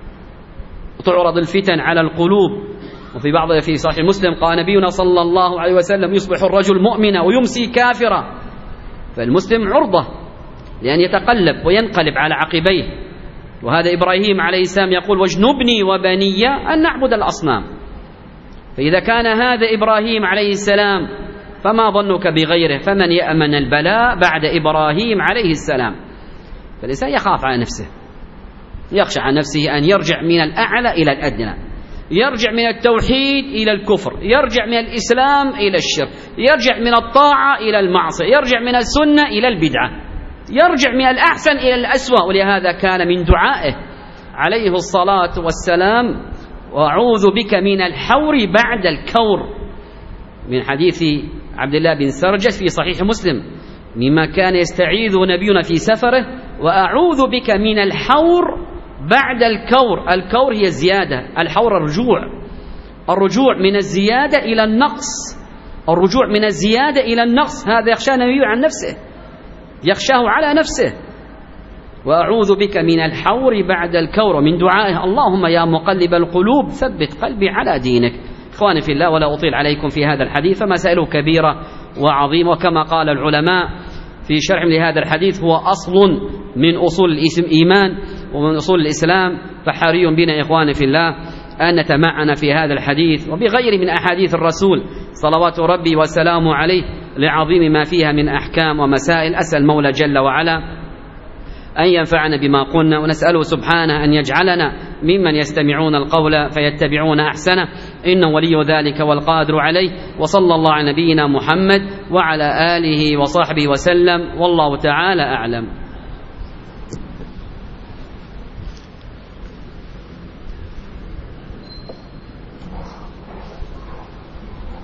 تعرض الفتن على القلوب. وفي بعض في صحيح مسلم قال نبينا صلى الله عليه وسلم: يصبح الرجل مؤمنا ويمسي كافرا. فالمسلم عرضة لأن يتقلب وينقلب على عقبيه. وهذا إبراهيم عليه السلام يقول: واجنبني وبني أن نعبد الأصنام. فإذا كان هذا إبراهيم عليه السلام، فما ظنك بغيره؟ فمن يأمن البلاء بعد إبراهيم عليه السلام؟ فالإنسان يخاف على نفسه، يخشى عن نفسه أن يرجع من الأعلى إلى الأدنى، يرجع من التوحيد إلى الكفر، يرجع من الإسلام إلى الشرك، يرجع من الطاعة إلى المعصية، يرجع من السنة إلى البدعة، يرجع من الأحسن إلى الأسوأ. ولهذا كان من دعائه عليه الصلاة والسلام: وأعوذ بك من الحور بعد الكور. من حديث عبد الله بن سرجس في صحيح مسلم مما كان يستعيذ نبينا في سفره: وأعوذ بك من الحور بعد الكور. الكور هي الزيادة، الحور الرجوع، الرجوع من الزيادة إلى النقص، الرجوع من الزيادة إلى النقص. هذا يخشى النبي عن نفسه، يخشاه على نفسه. وأعوذ بك من الحور بعد الكور. من دعائه: اللهم يا مقلب القلوب ثبت قلبي على دينك. إخواني في الله، ولا أطيل عليكم في هذا الحديث، فمسائله كبيرة وعظيمة. وكما قال العلماء في شرح لهذا الحديث: هو أصل من أصول الإيمان ومن أصول الإسلام. فحري بنا إخواني في الله أن نتمعن في هذا الحديث وبغير من أحاديث الرسول صلوات ربي وسلامه عليه لعظيم ما فيها من أحكام ومسائل. أسأل المولى جل وعلا أن ينفعنا بما قلنا، ونسأله سبحانه أن يجعلنا ممن يستمعون القول فيتبعون أحسنه، إنه ولي ذلك والقادر عليه. وصلى الله على نبينا محمد وعلى آله وصحبه وسلم، والله تعالى أعلم.